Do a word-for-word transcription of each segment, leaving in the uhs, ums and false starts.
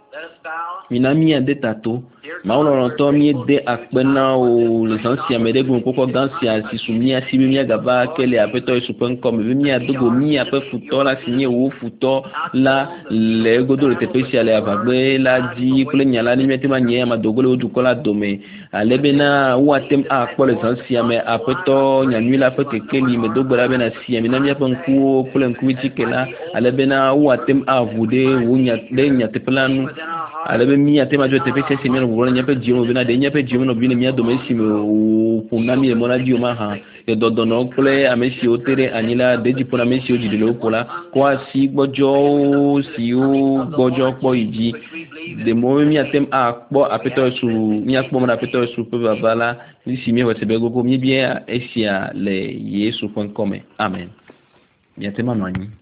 mina mia de tato maulon to mi de akpena o les anciens medego koko gansia si sumia si mia gaba kele apeto supen comme mia dogo mia pe futo la signé ou futo la le godo le spécial avagbe la di kule nyala ni meti manye ma dogo le dukola dome alebena watem a ko les anciens mais apeto nyanu la pe keli me dogo la bena si mina mia pen ku kule nkuiti kela alebena watem a vude wunya de nya te planu alebe mi atema jo te pese simi no bolo nyape jimo bina de nyape jimo no bina mi adome simi o kunami le mona dio ma ha e dodo no kule amesi otere anila deji pona mesi oji de lo pola kwa si gbojo si o gbojo po iji de mo mi atem a po apeto su mi akpo na apeto su pe babala ni simi wa tebe gogo mi bien esia le yesu point com amen mi atema no ani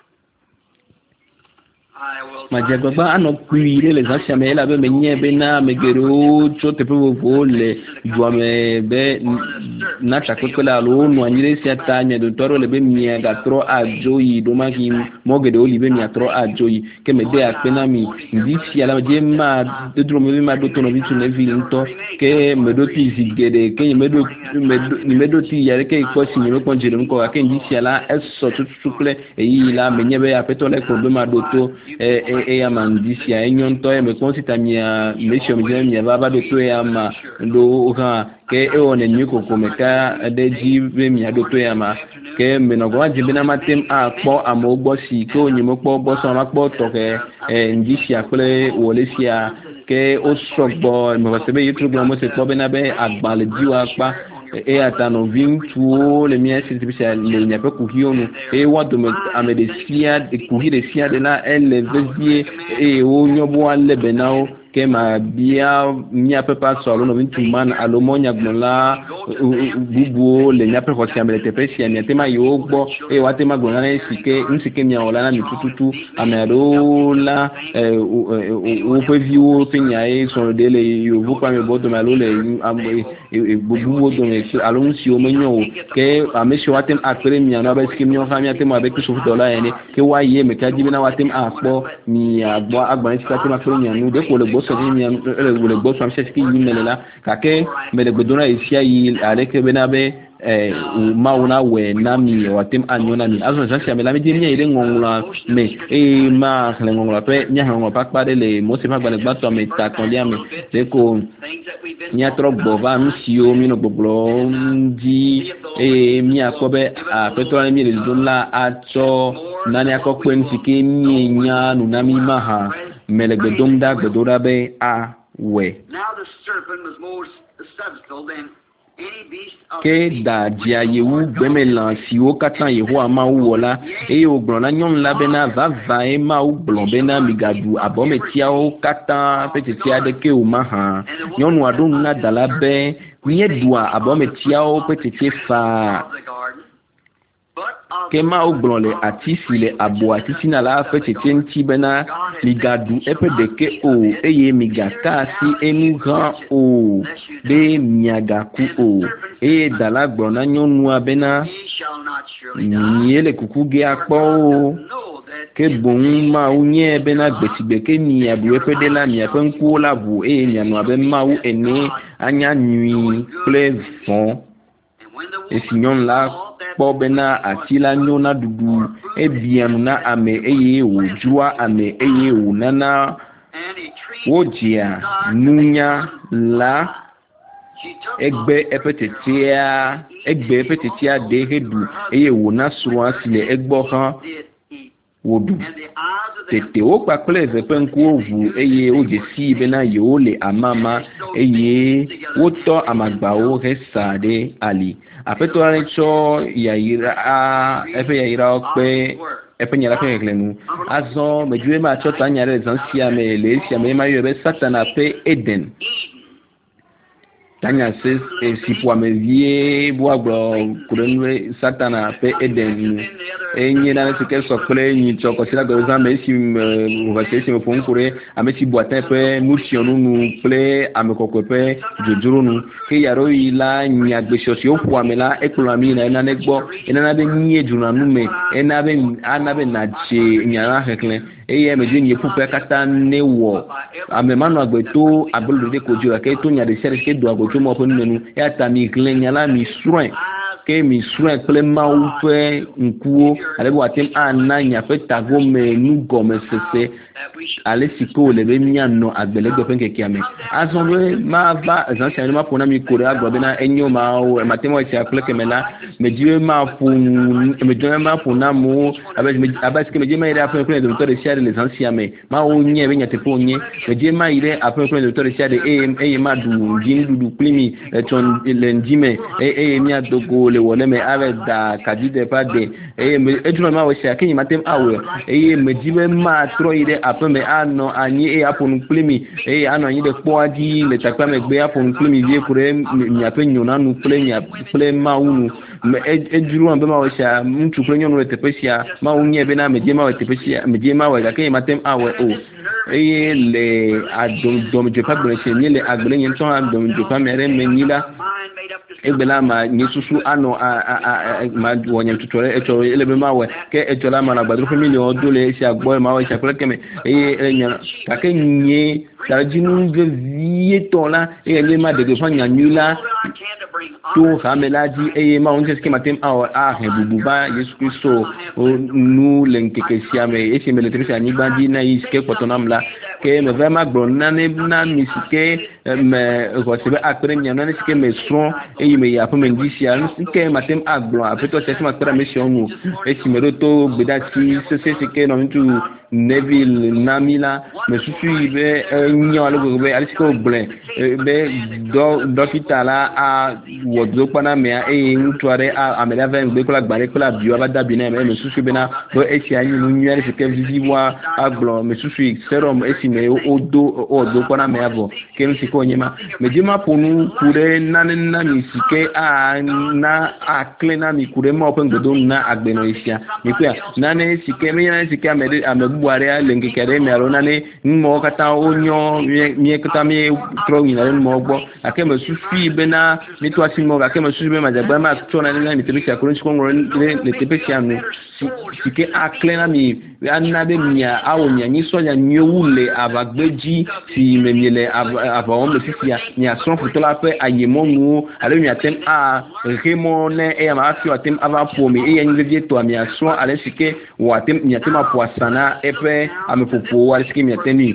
majagba ano kuire les anciens mais la be menye be na megero chote pe vo le duame be na chakoko la lo no anire si atanya do toro le be mia ga tro ajoyi do maki mogede olive mia tro ajoyi ke me de apena mi ndisi ala je ma de dro me ma do tono bitu ne vil nto ke me do ti zigede ke me do me do ti yare ke ko si me ko jere nko ke ndisi ala eso tutukle e yi la menye be apeto le ko be ma do to e e ya mandisi ya enyon to e me konsita mia mesho mje mia baba do to ya ma ndo ha ke e one nyiko komeka de ji be mia do to ya ma ke me no gwa jibe na matem a po amogbo si ke onyimo po bo so ma po to ke e ndisi akole wole sia ke o sogbo me ba sebe yitu gbo mo se po be na be agbale jiwa pa e atano vintu le mia spécial le nya pe kuhionu e wado me amedesia de kuhire sia de la elle vezie e o nyobo alle benao ke ma bia mia pe pa so lo no vintu man alomonya gbola bubu le nya pe ko sia me te pe sia nya tema yo gbo e wa tema gbola na sike nsike mia ola na mitututu amero la o pe vi o pe nya e so de le yo bu kwa me bodo ma lo le bubu o do me alon si o menyo ke amesi watem akere mi na ba skim nyo fa mi atem abeki so dola ene ke wa ye me ka jibi na watem akpo mi agbo agban si ka tem akere mi anu de ko le boso mi le boso am se ki yimelela ka ke me le godona isia yi ale ke bena be eh mauna we na mi watem anyo na mi azo jansi amela mi dimia ile ngongula me e ma le ngongula pe nya ngongula pa pa de le mo se pa ba le gbato me ta ton dia me de ko nya tro bova mi si o mi no gbogbo ndi e mi akobe a petro mi le dola acho nani akokwe nsike mi nya nu na mi ma ha mele gbedomda gbedora be a we ke da dia yewu gbemelan si o katan yewu ama wola e o gbon na nyon la bena va va e ma o gbon bena migadu abome tia o katan petiti ade ke o ma ha nyon wa dun na dala be nye dua abome tia o petiti fa kema o gbon le atisi le abo atisi na la petiti nti bena migadu epe de ke o eye migata si enu grand o de miagaku o e dala gbona nyonu abena niele kukuge akpo o ke bon ma unye bena gbetigbe ke ni abu epe de la mi apen ku la bu e nyanu abe ma u ene anya nui plevon e sinyon la po bena atila nyona dudu e bianu na ame eye ojua ame eye unana wojia nunya la egbe epetetia egbe epetetia de hedu eye wona suro asile egbo kan wodu tete o pa pleve penku ovu eye oje si bena yo le amama eye woto amagba o resade ali apeto ancho yaira a efe yaira pe epe nyala pe glenu azo mejue ma chota nyare zansia me le sia me ma yo be satana pe eden tanya se si po amevie bo agbo kurenwe satana pe eden enye na se ke so kle nyi choko sila go za me si va se si me fon kure amesi boatin pe musionu nu ple amekoko pe jojuru nu ke yaro ila nya gbesho si o po amela eklo ami na na negbo ena na be nyi ejuna nu me ena be ana be na che nyara hekle eye me dini pupe kata ne wo ame manu agbeto abulu de kojo ke to nya de sere ke do agojo mo ponu menu ya ta mi klenya la mi soin ke mi soin ple ma ou fe nkuo ale bo atem ananya fe tago me nu gome sese ale siko le be mi anno agbele gbe pen ke kiame azonwe ma va zanse ma pona mi kore agbo be na enyo ma o ma temo ti akle ke mela me diwe ma fu me diwe ma fu na mo abe me abe ke me diwe ma ire afun ko de docteur de chade les anciens me ma o nye be nyate po nye me diwe ma ire afun ko de docteur de chade e e ma du jin du du plimi ton lendime e e mi adogo le wole me ave da kadide pa de e me e duma ma o sha ke matem awe e me diwe ma tro ire ape me ano anyi e apon plimi e ano anyi de po adi le takpa me gbe apon plimi vie kure mi ape nyona nu ple mi ple ma unu me e duru ambe ma o sha mtu ple nyonu le tepesia ma unye be na me die ma o tepesia me die ma o ke matem awe o e le adom dom je pa gbe se ni le agbele yen ton adom je pa mere me nila egbela ma nyesusu ano ma wonya tutore eto elebe ma we ke eto la ma na gbadru family o dole se agbo ma we se keme e enya ka ke nye da jinu de vie to la e le ma de de fa nyanyula to hamelaji e ma onje ske matem a a he bubu ba Yesu Kristo nu lenke ke siame e se mele trisa ni bandi na iske potonamla ke me va ma gbo na ne na miske me ko se be akre nya na ske me son e me ya po me ndisia nke matem agbo apeto se ma kra mission nu e si me to gbedati se se ke no ntu Neville Namila me susu ibe nyo alogo be alisiko ble be do dokita la a wodo pana me e ntuare a amela va ngbe kola gbare kola bio aba dabi na me susu be na bo e si anyi nu nyu alisiko viviwa aglo me susu serum e si me odo odo pana me avo ke nsiko nyema me jima ponu kure nanen na mi sike a na a klena mi kure mo open godo na agbeno isia mi kwa nane sike me na sike amede ame buare lengi kere me alona ne mo kata onyo mi kata mi tro ni na mo gbo akeme sufi be na mi to asimo akeme sufi be ma jagba ma to na ni te bi akoro nko ngoro le te pe sianu sike aklena mi anna be mia awo mia ni so ya nyewule abagbeji si memile avon le fifia ni ason futola pe ayemo nu ale mi atem a remone e ma afi atem ava pomi e yen vie to mi ason ale sike wa atem mi atem apoasana epe amepopo ale sike mi ateni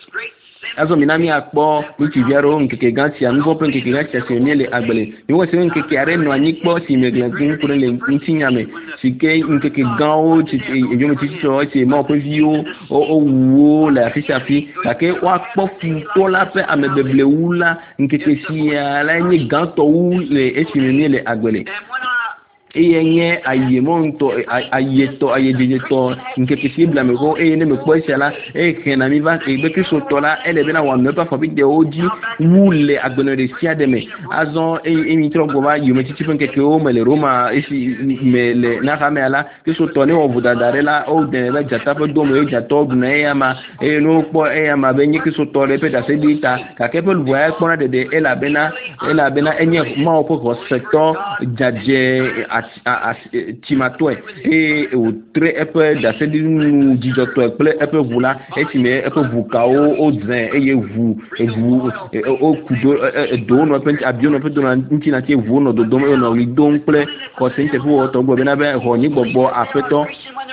azo minami akpo mi ti viaro nkeke ganti ango pe nkeke ganti se mi le agbele mi wo se nkeke are no anyikpo si meglantin kure le ntinyame sike nkeke gan o ti ejo mi ti so ti mo pe vio o wo la fisha fi take wa po fu to la pe amebeble wula nkeke si ala nyi gan to wu le esi mi le agbele eyenye ayemonto ayeto ayejejeto nke possible me ko e ne me ko sala e kena mi va e be ki so tola ele be na wa me pa fo bi de oji wule agbeno de sia de me azon e mi tro go ba yo me titi pen ke o me le roma e si me le na ka me ala ki so to ne o buda darela o de la jata pe do me jato na e ama e no po e ama be nyi ki so to le pe da se dita ka ke pe lu wa ko na de de e la bena e la bena enye ma o ko secteur jaje timatwe e o tre epe da se di nu jijoto epe epe vula e ti me epe vuka o o dren e ye vu e vu o kudo do no pe abio no pe do na nti na ti vu no do do no ri don ple ko se nte fu o to gbo be na be ho ni gbogbo afeto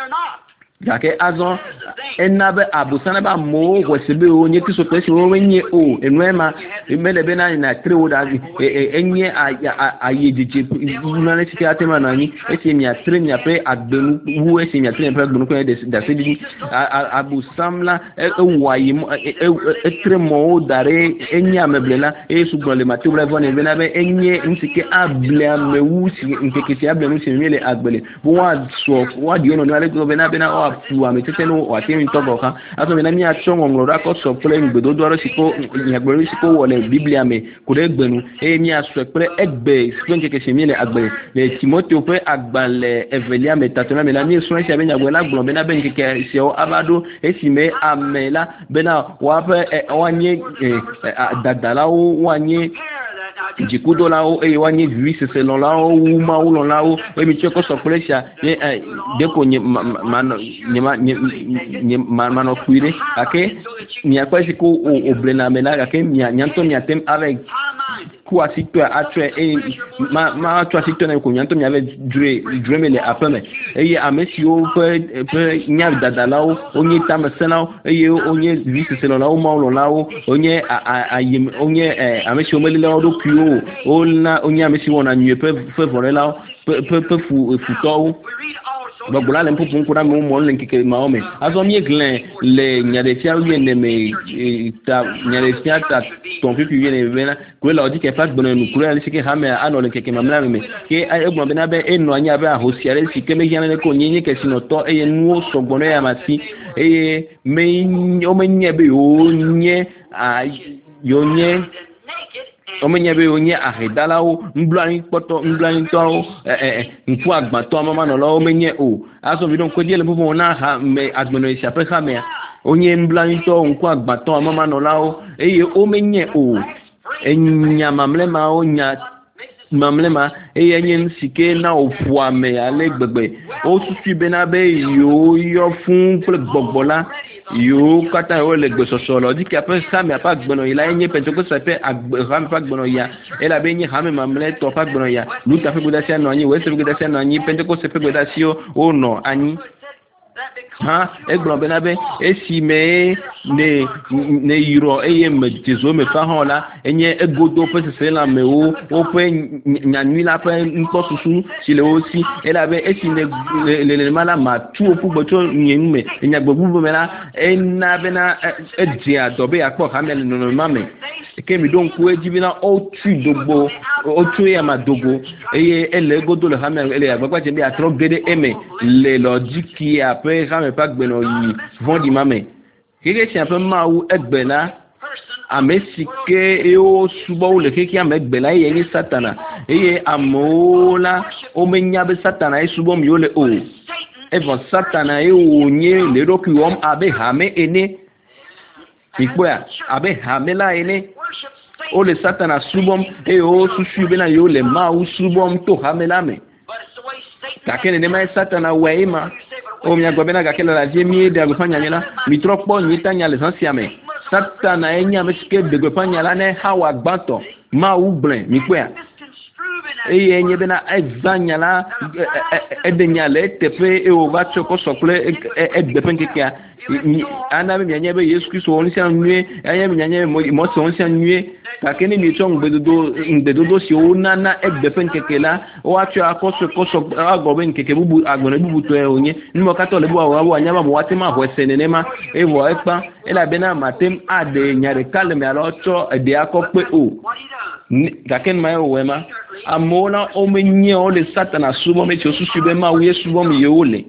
yake azon enabe abusana ba mo wesebe o nye kiso pesi o wenye o enwema mele be na na tre o da enye ayejeje na ne sike atema na ni esi mi atre mi ape agbenu wu esi mi atre pe agbenu ko da se di abusamla ewayi etre mo dare enye ameblela e sugbon le matibra vone be na be enye nsike able amewu si nkeke ti ablenu si mi le agbele bo wa so wa di ono na le go be na be na fu ametete no wa temi togo kan aso me na mi achongo ngoro ko so pele ngbedo do ro siko nyagbero siko wole biblia me ko de gbenu e mi aso pele egbe spen keke se mi le agbe le Timothée pe agbale evelia metatona me la mi so se be nyagbe la gbon be na be keke se o abado e si me amela be na wa pe wanye dadala o wanye dzikudo la wo eye woanye vi sese lɔ la wo wu ma wo lɔ la wo eye mi tso kɔ sɔkple sia nye ɛ deko nye ma ma nye ma nye nye ma ma nɔ kui ɖe gake miakpɔ esi ko o o blena me la gake mia nyantɔ miate avec ku asi tɔ atsɔe eye ma ma tɔ asi tɔ na ko nyantɔ miave dzre dzre me le aƒe me eye ame siwo ƒe ƒe nya dadalawo wonye tamesẽlawo eye wonye vi sese lɔ la wo ma wo lɔ la wo wonye a a ayem wonye ɛ ame siwo meli la wo ɖokuiwo o wona wonye ame siwo wɔna nyuie ƒe ƒe vɔɖelawo ƒe ƒe ƒe fu futɔwo gbɔgbɔ la le ƒoƒo ŋku ɖe amewo mɔ le ŋkeke mawo me azɔ míeglẽ le nyaɖefia wuiene me ta nyaɖefia ta tɔn ƒiƒi wuiene me bena koe le wodzi keƒe agbɔnɔ nukuru ale si ke hame anɔ le ŋkeke mamlɛa me ke egblɔ bena be enɔ anyi abe ahosi aɖe si ke mehiã ɖe ko nye nye kesinɔtɔ eye nuwo sɔgbɔ ɖe ya masi eye me womenye be yewonye a yewonye womenye be wonye ahedalawo nublanuikpɔtɔ nublanuitɔwo ɛɛ ŋkuagbãtɔ amamanɔlawo womenye o azɔ vi ɖo ŋkɔdzi le ƒoƒo na ha me agbenɔ sia ƒe xamea wonye nublanuitɔwo ŋkuagbãtɔ amamanɔlawo eye womenye o enya mamlɛmawo nya mamlɛma eye enye nu si ke na woƒo ame ale gbegbe wosusui bena be yewo yɔ fũu kple gbɔgbɔ la yewo katã yewo le gbesɔsɔ le wodzi ke aƒe xame ƒe agbenɔ yi la enye pentekoste ƒe agbe xame ƒe agbenɔ yia elabe enye xame mamlɛtɔ ƒe agbenɔ yia luta ƒe gbedasia nɔ anyi wese ƒe gbedasia nɔ anyi pentekoste ƒe gbedasiwo wonɔ anyi hã egblɔ bena be esi me ne ne yirɔ eye me jesuwo me fa hã la enye egodo ƒe seselãmewo woƒe nyanyui la ƒe ŋkpɔsusu si le wo si elabe esi ne le nenema la matu wo ƒugbe tso nye nu me nyagbɔ bubu me la ena bena edze adɔ be yakpɔ hame le nɔnɔme me ke mi ɖo ŋku edzi bena wotui dogbo wotu eya ma dogo eye ele egodo le hame ele agbagba dze be atrɔ ge ɖe eme le lɔdzi kia ƒe hame ƒe agbenɔ yi vɔ̃ɖi ma me keke sia ƒe mawu egbe la ame si ke yewo subɔwo le xexea me egbe la eye nye satana eye amewo la womenya be satana ye subɔm yewo le o evɔ satana ye wònye le eɖokui wɔm abe hame ene mikpɔa abe hame la ene wole satana subɔm eye wo susui bena yewo le mawu subɔm to hame la me gake nenema ye satana wɔe ye ma o miagblɔ bena gake le la vie mie ɖe agbeƒã nya la mitrɔ kpɔ nyita nya le zã sia me satana ye nye ame si ke ɖe gbeƒã nya la ne hawa gbãtɔ mawu gblẽ mikpɔa eye enye bena eza nya la eɖe nya le eteƒe eye wòva tsɔ kɔ sɔ kple egbeƒe ŋkekea ana be mianye be yesu kristu wɔn sia nyuie anya be mianye mɔse wɔn sia nyuie gake ne mietsɔ ŋugbedodo ŋugbedodo si wonana egbeƒe ŋkeke la woatsɔ akɔsɔ kɔsɔ agblɔ be ŋkeke bubu agblɔ bubu tɔe wònye numɔ katã le bubu awɔ anya ba mo woate ma xɔ ese nenema evɔ ekpa elabena matem aɖe nya ɖeka le me alo tsɔ eɖe akɔ kpe o gake nu ma ye wòwɔe ma amewo la womenye wole satana subɔm esi wosusu be mawu ye subɔm yewo le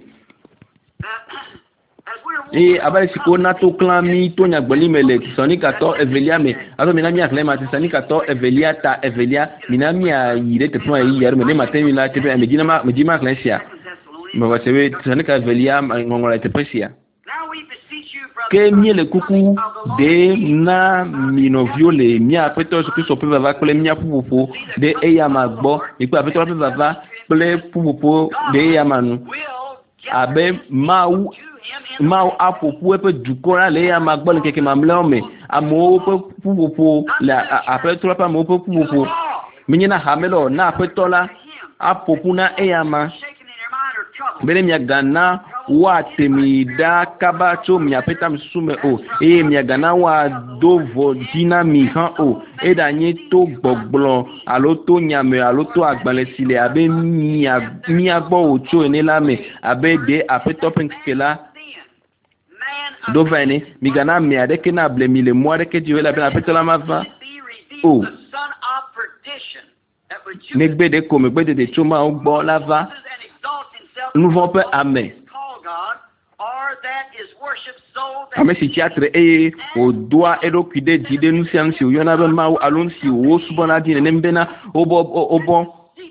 eye abe si ko na to klã mi to nyagbeli me le Tesalonikeatɔ evelia me azɔ mina miaxlẽ ma Tesalonikeatɔ evelia ta evelia mina miayi ɖe teƒe ma yi yare me ne mate mi la teƒe me dzi ma me dzi ma xlẽ sia me va se be Tesalonike evelia ŋɔŋlɔ le teƒe sia ke mie le kuku de na mi nɔviwo le mia aƒetɔ Yesu Kristo ƒe vava kple mia ƒuƒoƒo ɖe eya ma gbɔ yikpe aƒetɔ ƒe vava kple ƒuƒoƒo ɖe eya ma nu abe mawu mawu aƒoƒu eƒe dukɔ la le eya ma gbɔ le ŋkeke mamlɛawo me amewo ƒe ƒuƒoƒo le aƒetɔ ƒe amewo ƒe ƒuƒoƒo menye na hame lɔ na aƒetɔ la aƒoƒu na eya ma bene miagana woate mi ɖa kaba tso miaƒe tamesusu me o eye miagana woado vɔ dzi na mi hã o eɖanye to gbɔgblɔ alo to nyame alo to agbalẽ si le abe mia mia gbɔ wòtso ene la me abe ɖe aƒetɔ ƒe ŋkeke la ɖo va ene migana ame aɖeke na ble mi le mɔ aɖeke dzi o elabena aƒetɔ la ma va o negbe ɖe ko megbe dede tso mawo gbɔ la va nuvɔ ƒe ame ame si tsiatre eye wòdoa eɖokui ɖe dzi ɖe nu sia nu si wòyɔna be mawu alo nu si wosubɔna dzi nenem bena wobɔ wobɔ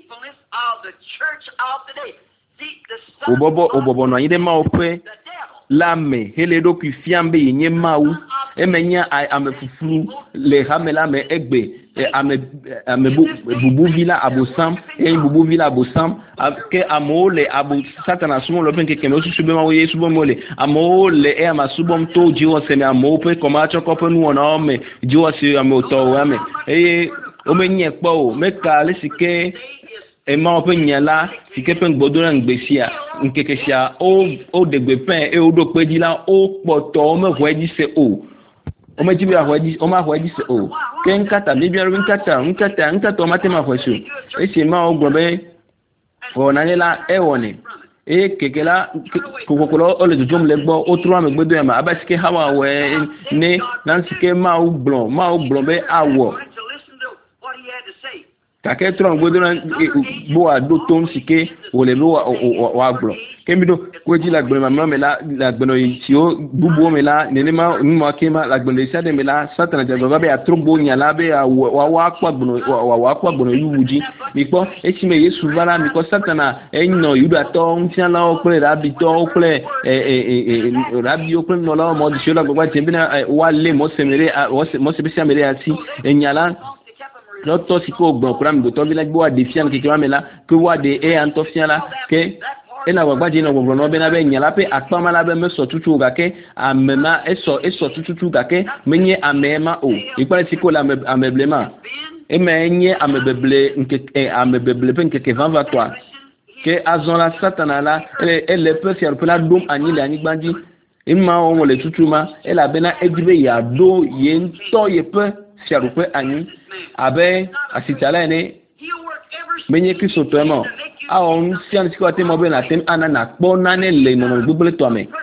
wòbɔbɔ wòbɔbɔ nɔ anyi ɖe mawu ƒe la me hele eɖokui fiam be yenye mawu emenye ame ƒuƒlu le hame la me egbe ame ame bubu vila abosam e bubu vila abosam ke amole abu satana sumo lo penke keme osusu be ma wo yesu bo mole amole e ama subom to jiwo se me amope koma choko pe nu ona me jiwo se ame to wa me e o me nye po o me ka le sike e ma o pe nyala sike pe gbodo na ngbesia nkekesia o o degbe pen e o do pe di la o poto o me ho edi se o o me jibi ahwa di o ma ahwa di se o ke nkata bi biaro nkata nkata nkata o mate ma ahwa so e se ma o gbobe o na la e woni e kekela kokokolo o le jom le gbo o tro amegbedo e ma abasike hawa we ne nansike ma o gbon ma o gbon be awo kake tro amegbedo na bo ado ton sike o le bo wa gbon kemido ko ji la gbon ma me la la gbon yi ti o bubu me la nene ma mo kema la gbon le sade me la satana je go be atrobo nya la be wa wa kwa gbon wa wa kwa gbon yu wuji mi po e ti me yesu bala mi ko satana e no yuda to ntia la o pe rabi to o pe e e rabi o pe no la mo di shola go ba ti bi na wa le mo semere mo se bi semere ati e nya la lọ́tọ̀ sí kó gbọ̀n kúrò àmì tó bí lágbó wà dé fíàn kékeré wàmí la kó wà dé ẹ̀ à ń tọ́ fíàn la ké ẹ̀ nà wàgbà jẹ́ nà gbọ̀ngbọ̀n náà bẹ́ẹ̀ náà bẹ́ẹ̀ nyàlá pé àkpàmà la bẹ́ẹ̀ mẹ́sọ̀ tútù gàkẹ́ àmẹ́mà ẹ̀sọ̀ ẹ̀sọ̀ tútù gàkẹ́ mẹ́nyẹ́ àmẹ́mà o ìkpàlẹ̀ sí kó la àmẹ́blẹ̀ mà ẹ̀mẹ́ nyẹ́ àmẹ́bẹ̀blẹ̀ nkeke àmẹ́bẹ̀blẹ̀ pé nkeke vanva tọ́ ké azɔn la satana la ẹ̀lẹ́ pẹ́ fiàrù pé la dom ànyí lẹ̀ ànyí gbadzi ẹ̀ma wọn lè tútù ma ẹ̀lẹ́ abẹ́ náà ẹ̀dí bẹ́ yà dó yẹ ńtọ́ yẹ pẹ́ fiàrù pé ànyí abe asitala ne menye kristo to emo awon si an sikwa te mo be na tem ana na kpo na ne le no gbogbo to ame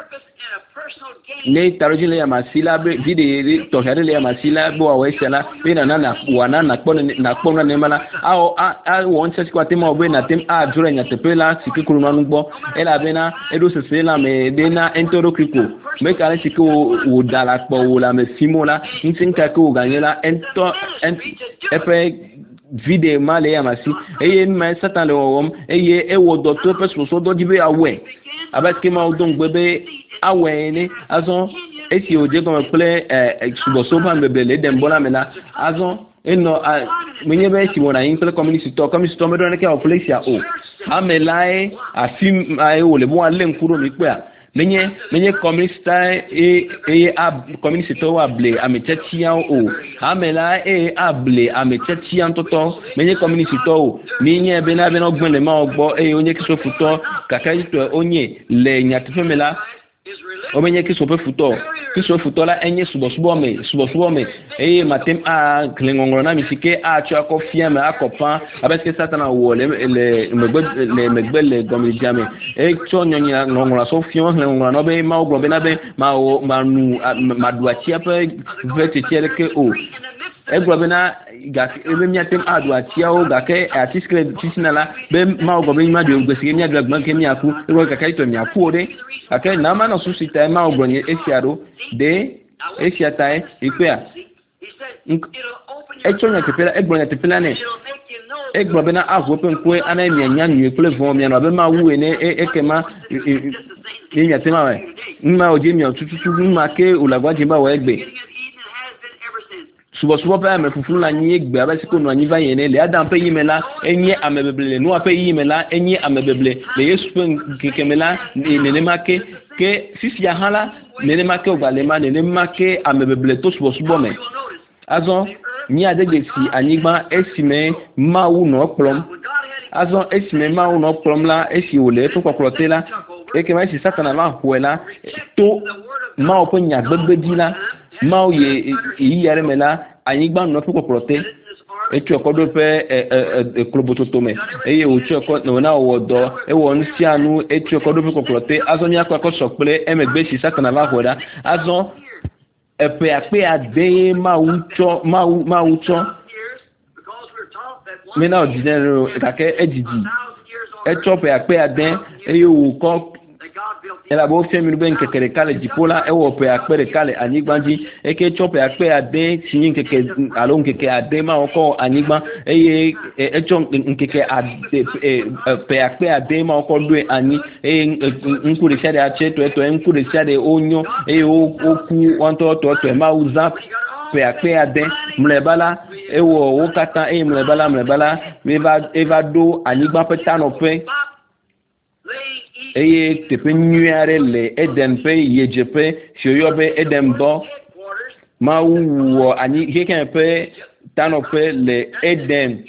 ne taroji le ma sila be vide to hare le ma sila bo awe sala be na na wana na kpo na kpo na ne mala awo a won se sikwa te mo be na tem a jure nya tepela sikikuru na ngbo e la be na edo se se la me de na entoro kriko me ka le sikko wo dala kpo wo la me fimo la ntin ka ko ganyela ento epe vide male ya masi eye ma satan le wom eye e wo docteur peso so do dibe awe abaske ma odon gbebe awe ni azon esi oje ko ple eh subo so pa mbebe le dem bola mela azon eno menye be si wona yin ple community to community to me do ne ke o place ya o amelae afim ai wo le mo ale nkuro mi pe a menye menye community e e a community to wa ble amechatia o amela e able amechatia toto menye community to menye be na be no gbon le ma ogbo e onye kiso futo kaka to onye le nyatefemela o menye kiso pe futo kiso futo la enye subo subo me subo subo me e matem a klengongro na misike a chu akofia me akopa abeske satana wo le le megbe le megbe le gomi jame e cho nyonya ngongro so fion ngongro no be ma ogro be na be ma o manu maduatia pe vete tiele ke o e gro be na ga e be miatem aduatia o ga ke atiskle tisinala be ma ogro be ma de gbesi mi adugban ke mi aku e gro ka kai to mi aku o de ake na ma no susita ma ogro ni esiaro de esiatae ipea echonya tepela egbonya tepela ne egbo bena avu pe nkwe ana emi anya nyu kule von mi na be ma wu ene ekema ni nya tema we nma oje mi otututu nma ke ulagwa jimba wa egbe subo subo pa me fufu la nyi egbe abasi ko no anyi va yene le adam pe yimela enye amebeble no ape yimela enye amebeble le yesu pe kekemela nene make ke sisi ya hala nene make ogalema nene make amebeble to subo subo me azon ni adege si anigba esime mawu no plom azon esime mawu no plom la esi ole to kokorote la eke ma si satana ma huela to ma opo nya gbegbeji la ma oye yi yare mela anigba no to kokorote etu okodo pe e kloboto tome eye otu oko no na owodo e won si anu etu okodo pe kokorote azon ya kwa ko sokple emegbe si satana ma huela azon epe ape ade ma ucho ma ma ucho me na ordinary kake ejiji e chope ape ade e yo ko ela bo fe mi ben kekere kale jipola e wo pe ape kale anigbanji e ke chope ape ade tin keke alo keke ade ma oko anigban e e cho nkeke ade pe ape ade ma oko do ani e nkure shade ache to to nkure shade onyo e o oku wanto to to ma uza pe ape ade mlebala e wo wo kata e mle bala mle bala me va e va do anigba pe tanope eye tepe nyuare le eden pe yeje pe shoyobe eden bo ma wo ani heken pe tanope le eden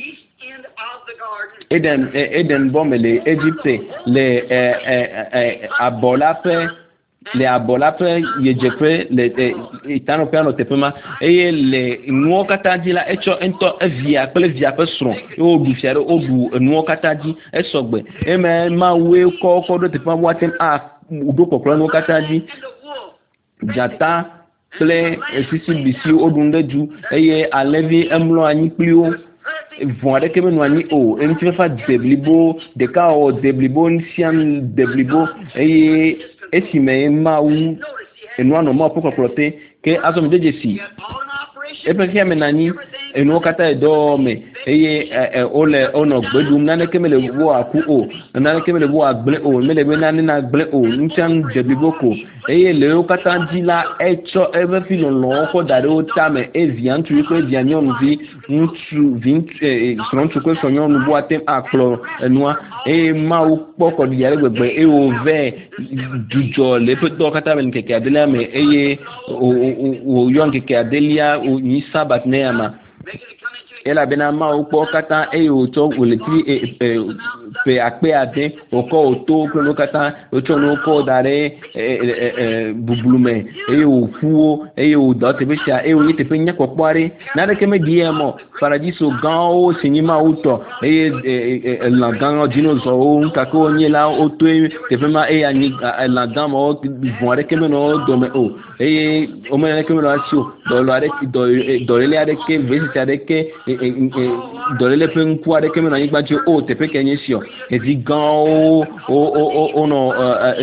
eden eden bo me le Egypte le abola pe le abola pe yeje pe le tanope ano tepe ma eye le nuo kataji la echo ento evia pele via pe sron o du fiare o du nuo kataji esogbe e me ma we ko ko do tepe wa tem a do kokoro nuo kataji jata ple sisi bisi o du ndeju eye alevi emlo anyi plio vont avec me noani o en tu fa deblibo de ka o deblibo sian deblibo eye esime ma u enu no ma poko prote ke aso me dejesi e pe kia menani enu kata edo me eye ole ono gbedum na ne kemele wo aku o na ne kemele wo agble o mele be na na agble o nchan debliboko eye le o kata dila echo ebe fi lo lo ko dare o tame e vian tu ko vian yon vi ntu vin son tu ko son yon bo atem aklo enua e ma u poko di yare gbegbe e o ve dujo le pe to kata men keke adela me eye o yon keke adelia o ni sabat ne ama ela bena ma o po kata e o to o le ti e pe akpe ade o ko o to ko no kata o to no ko dare bubulume e o fuo e o do te besha e o ni te pe nya ko pare na de ke me diemo paradiso gan o sinima o to e la gan o dinosaur o ka ko ni la o to te pe ma e ani la gan mo vont ke me no do me o e o me ke me no asio do lo are do do le are ke visite are ke dorele pe nku ade keme na yigba je o te pe kenye sio e di gan o o o no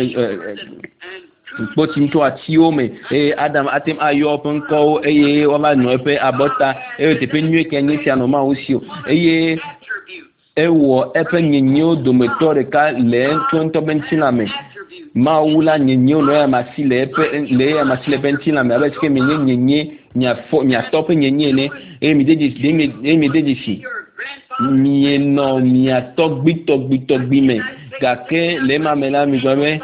poti mto atio me e adam atem ayo pen ko e o ma no pe abota e te pe nwe kenye sia no ma o sio e e wo e pe nyenyo do metore ka le tonto bentina me ma wula nyenyo no ya masile pe le ya masile bentina me abe ke menye nyenye nya fo nya top nyenye ne e mi deji e mi deji si mi no mi atok bi tok bi tok bi me gake le ma mela mi gobe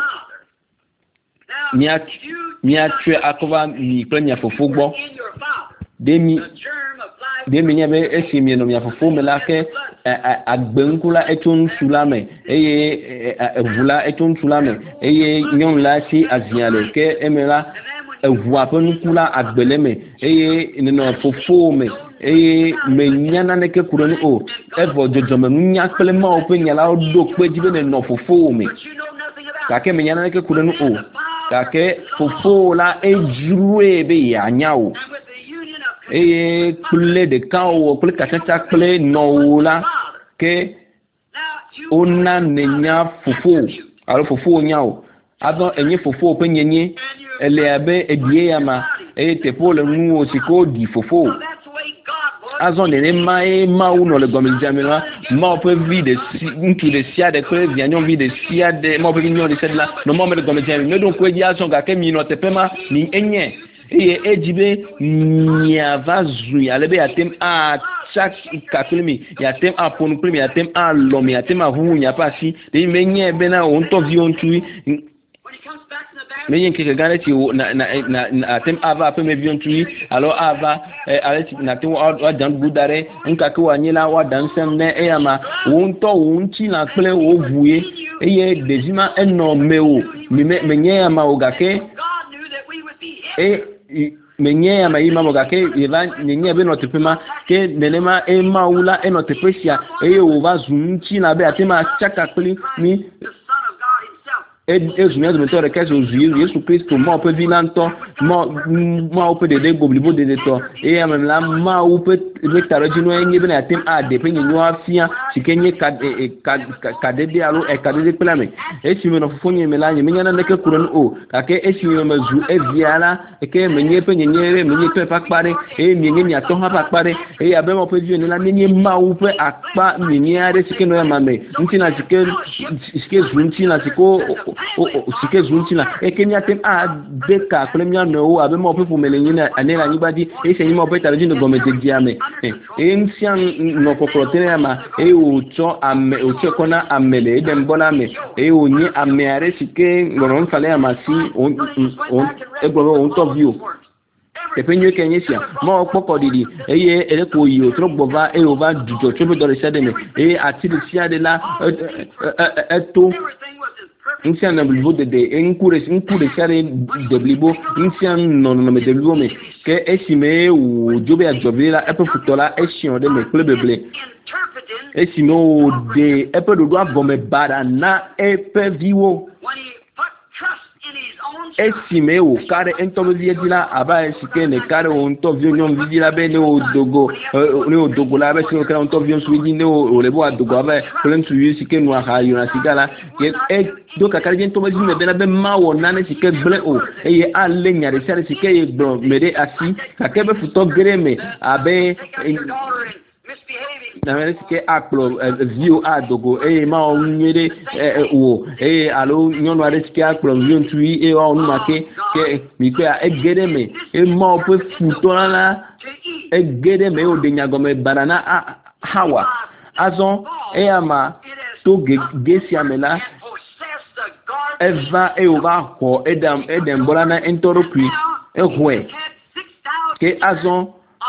mi a mi a tue akova mi plenya fofo gbo de mi de mi nya be esi mi no mi afofo me la ke agbenkula etun sulame eye evula etun sulame eye nyon la si aziale ke emela evoa pe nukula agbeleme eye neno fofo me eye me nyana ne ke kuroni o evo jojo me nya pele ma o pe nyala o do pe jibe ne no fofo me ka ke me nyana ne ke kuroni o ka ke fofo la ejruwe be ya nyawo eye kule de kawo kule katata kule no la ke ona nenya fofo alo fofo nyawo ado enye fofo pe nyenye ele abe edie yama e te pole nu osiko di fofo azon de ma e ma uno le gomel jamela ma pe vide into de sia de que vianyon vide sia de ma pe vignon de celle là no mo me le gomel jamela no don ko dia son ga ke mi no te pema ni enye e ejibe ni avazu ya lebe atem a chaque katulmi ya tem a ponu primi ya tem a lomi ya tem a hu nya pasi de menye be na on to vi on tui mais yen ke gane ti na na na tem ava pe me bion tui alors ava ale na te wa dan budare nka ke wa nyila wa dan sem ne e ama won to won ti na ple wo vuye eye dezima eno meo mi menye ama ogake e menye ama ima ogake eva nyenye be no tepema ke nenema e maula e no tepesia eye wo va zunchi na be atema chaka ple ni e ezumia do metore ke so zuyi Yesu Kristo ma pe vilanto ma ma o pe de de goblibo de de to e amem la ma o pe me taro jinu enye be na tem a de pe nyu afia sikenye ka ka de de alo e ka de plame e si me no fonye me la nye me nyana neke kuron o ka ke e si me mazu e viala e ke menye pe nyenye menye pe pa pare e menye nya to ha pa pare e abe mo pe ju ni la menye ma o pe akpa menye are sikeno ya mame ntina sike sike zunti na siko o sike zunti na e kenya tem a de ka premia no abe mo pe fu melenyi na anela nyibadi e se nyimo pe taraji no gomete diame e nsian no kokorotere ma e ocho ame ocho kona amele de mbola me e onye ameare sike ngoro mfale amasi on on egbo on to view tepenyo kenyisia ma okpoko didi eye eleko yi otro gbova e over dujo chobe do sede me e atiri sia de la eto nsian na blibo de de enkure nkure sare de blibo nsian no no me de blibo me ke esime o jobe ajobela epe futola esion de me club ble esime o de epe do do agome bara na epe viwo esime o kare entomozie dila aba esike ne kare o ntovio nyom vidila be ne o dogo ne o dogo la be sino kare ntovio suidi ne o lebo adogo aba kolen suyi sike no ha yona sigala ke e do ka kare entomozie me be na be mawo na ne sike ble o eye alle nyare sare sike e gbo mede asi ka ke be futo greme abe na mele sike akplo view adogo e ma onwere wo e alo nyonu are sike akplo view ntui e wa onu make ke mi pe egere me e ma ope futola egere me o de nyagome banana hawa azon e ama to gesi amela eva e ova ko edam edem bolana entorokui e hwe ke azon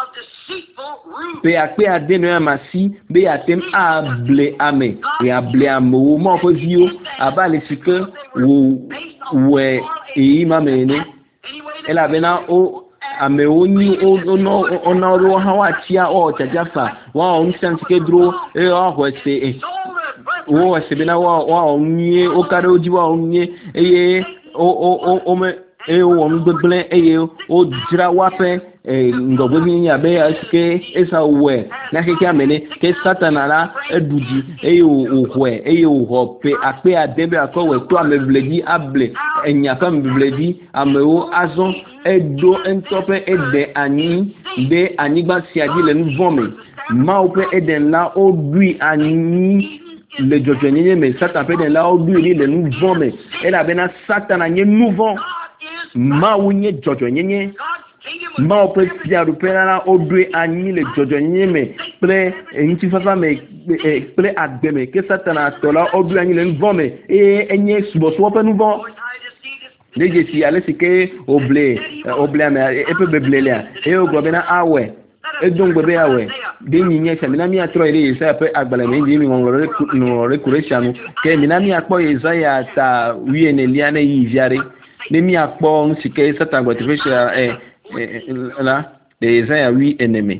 pe akpe adeno ya masi be atem able ame e able amo mo ko vio abale sike wo we e mamene ela bena o ame oni o no ona ro hawa tia o tajafa wa on sike dro e o hwese e wo se bena wa wa onye o kare oji wa onye eye o o o me e o ngbeble eye o jira wape ngobo ni ya be aske esa we na keke amene ke satana la eduji e o hwe e o hope akpe adebe akowe to amebledi able enya ka mebledi ameo azon edo entope ede ani de anigba siadi le nvome ma ope eden la odui ani le jojo nyenye me satan pe den la odui ni le nvome e la bena satana nye nouveau ma wunye jojo nyenye ma o pe tia rupera la odwe anyi le jojo nyeme ple enti fafa me ple agbe me ke satana tola odwe anyi le nvome e enye subo so pe nouveau deje si ale sike oble oble me e pe beblele e o gobena awe e don gbe awe de nyinye se minami atro ile isa pe agbala me ndi mi ngoro no rekureshanu ke minami akpo Isaiah ta wi enelia na yi viare ne mi akpo nsike satan gotifesha eh là Isaiah huit ennemi.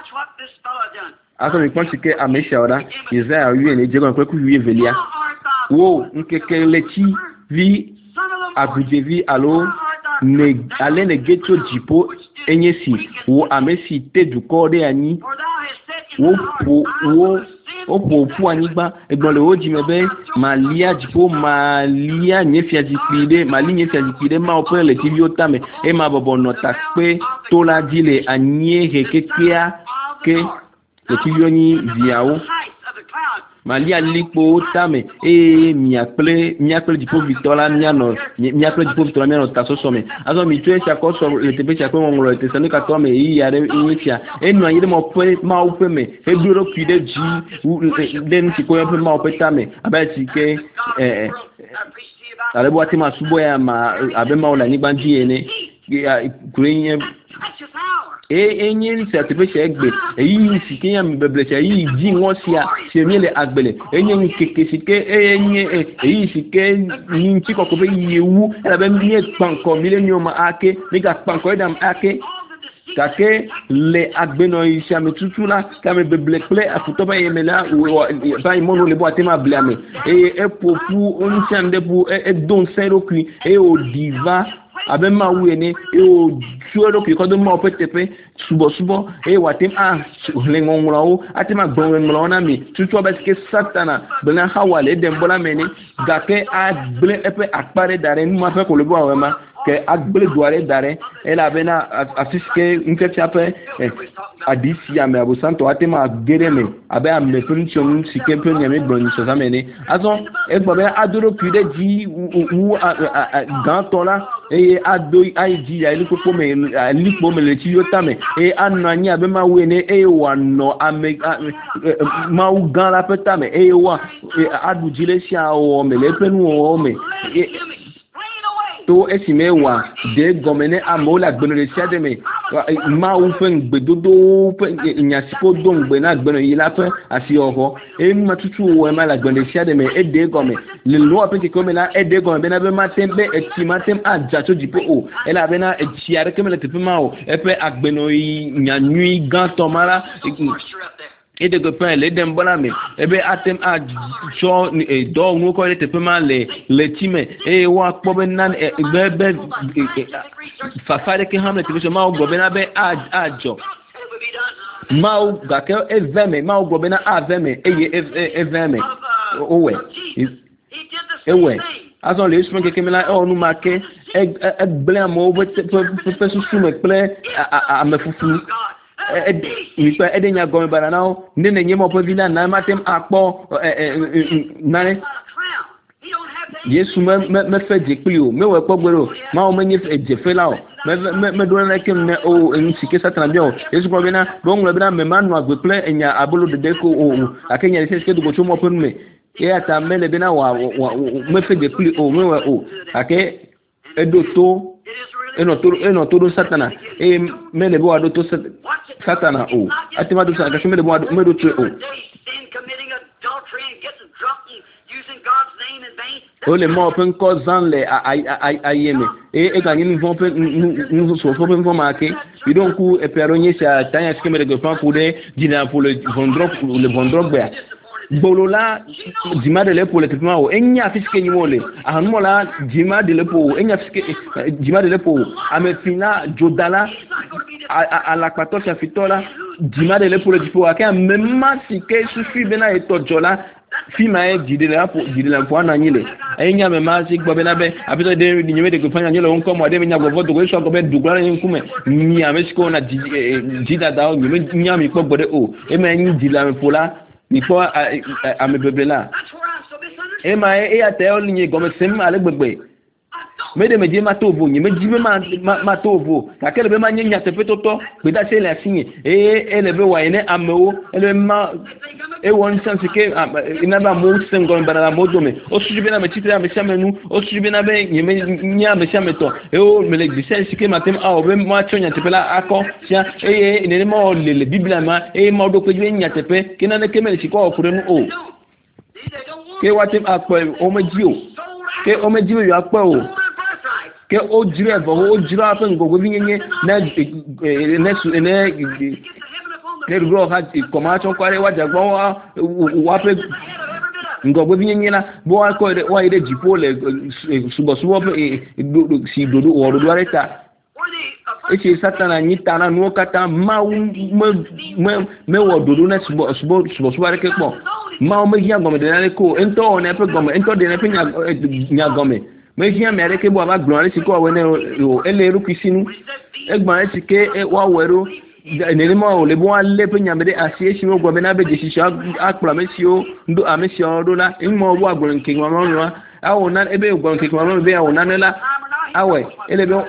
Asa mi pense que amesha ora Isaiah huit ennemi je ko ku huit velia. Wo nkeke leti vi agujevi alo ne ale ne geto jipo enyesi wo amesi te du kode ani wo po wo opo fu anigba egbon le oji mebe malia jipo malia nyefia jipide mali nyefia jipide ma opere le tivi otame e ma bobo nota pe to la dile anye hekekea ke le tivi oni viawo malia lipo otame e miaple miaple jipo vitola miano miaple jipo vitola miano taso some azo mi tue chako so le tepe chako ngolo te sanu ka tome yi yare inisia enu anyide mo pe ma ope me e duro kwide ji den ti ko pe ma ope tame abati ke eh ale bo atima subo ya ma abe ma ola ni banji ene kurenye e enye ni certificate egbe eyi sike ya mbeble se yi ji ngosia se mi le agbele enye ni keke sike enye eyi sike ni nti kokko be yewu ela be mi panko millennium ake mega panko edam ake kake le agbeno isia metutula kame beble ple afuto ba yemela ba imono le bo atema blame e e pofu onsiande bu e don zero qui e o diva abe ma wuene e o suero ki kodo ma opetepe subo subo e watem a le ngonglawo atima gbonwe mlona mi tutu abeske satana bena hawale dembola meni gake a ble epe akpare dare nu ma fe ko le bo awema ke agbele duare dare e la bena afiske infection ape adisi ame abosanto atema gereme abe ame function sikepe nyame broni so zamene azon egbo be adoro pide ji u gantola e ado id ya lipopo me lipo me le ti yotame e ananya abe ma wene e wa no ame ma u gan la petame e wa adu jile sia o me le penu o me to esime wa de gomene amola gbenu sia de me ma u fen gbedodo nyasiko don gbe na gbenu yi la fe asi oho e ma tutu o ma la gbenu sia de me e de gome le lo ape ke kome na e de gome be na be ma tembe e ti ma tem aja to jipo o e la be na e ti are ke me le tepe ma o e pe agbenu yi nyanui gan to mara et de que les dembolame et ben atem a jo et do ngo ko le tepema le le time e wa pobenan e be fa fa de ke hamle te ma o gobena be a ajo ma o ga ke e veme ma o gobena a veme e e veme owe ewe azon le spen ke kemela e onu make e e ble mo be pe su su me ple a me fufu mi pe edenya gomi bara na o nene nyemo po vila na matem akpo nare Yesu me me fe je pe o me we po gbero ma o menye je fe la o me me do na kem ne o nsike satan bi o Yesu ko bi na do nglo bi na me manu agbeple enya abolo de ko o akenya se se do go chumo po me e ata mele bi na wa me fe je pe o me we o ake edo to eno to eno to satana e mele bo ado to satana o atima do satana mele bo ado me do to o o le mo pen ko zan le ayeme e e ganyi ni von pen nous so fo pen ma ke bidon ku e peronye sa tanya skeme de pan pour de dina pour le vendrop le vendrop ba bolola jima de le pour le traitement o enya fiske ni mole ahanu la jima de le pour enya fiske jima de le pour amefina jodala a la quatorze fitola jima de le pour le tipo aka même sike sufi bena etojola fima e jide la pour jide la pour na nyile enya me ma sik bobena be apito de nyeme de ko fanya nyile on ko mo de nya go voto go so go be dugla ni nkume ni amesko na jida da nyeme nya mi ko bode o e ma nyi jila me pola ni po ame bebe la e ma e ate o ni go me sem ale gbegbe me de me je ma to bo ni me ji me ma ma to bo ka kele be ma nyanya te petoto be da se la sinye e ele be wa ine amewo ele ma e won chance ke ina ba mo sen go bara mo do me o suju be na me titira me chamenu o suju be na be ni me nya me chameto e o me le disen ke matem a o be mo achonya te pela ako sia e ine mo le le biblia ma e mo do ko nya te pe ke na ne ke me si ko ofure nu o ke watim apo o me ji o ke o me ji yo apo o ke o jire vo o jire apo ngogo binyenye na ne su ne ne rugo ha koma chon kware waja gbo wa wa pe ngogo binyenye la bo wa ko wa ide jipo le subo subo pe si dodo o do areta echi satana nyita no kata ma me me wo dodo na subo subo subo subo areke po ma o me ya gome de na ko ento o na pe gome ento de na pe nya nya gome me ya me areke bo aba glori si ko we ne o ele ru kisinu egba esi ke wa wero nene mo o le bo ale pe nya me de asie si mo gome na be je sisi akpla me si o ndo amesi o do la mo wo agbon nke mo mo no awo na ebe ogbon nke mo mo be awo na la awe ele be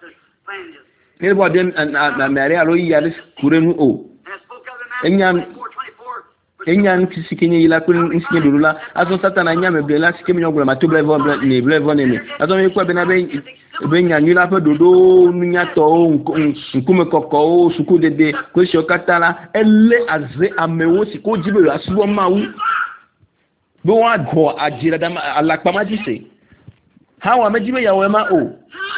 ne bo dem na mare alo ya le kurenu o enya enya nti sikenye ila kun nsinye dulula aso satana nya me bela sikemi nyogula matubla vo ne blevo ne me aso me kwa bena be be nya nyula pe dodo nya to nkume kokko suku dede ko sho katala ele aze amewo si ko jibe asubo mawu bo wa go ajira da alakpa majise hawa mejibe yawe ma o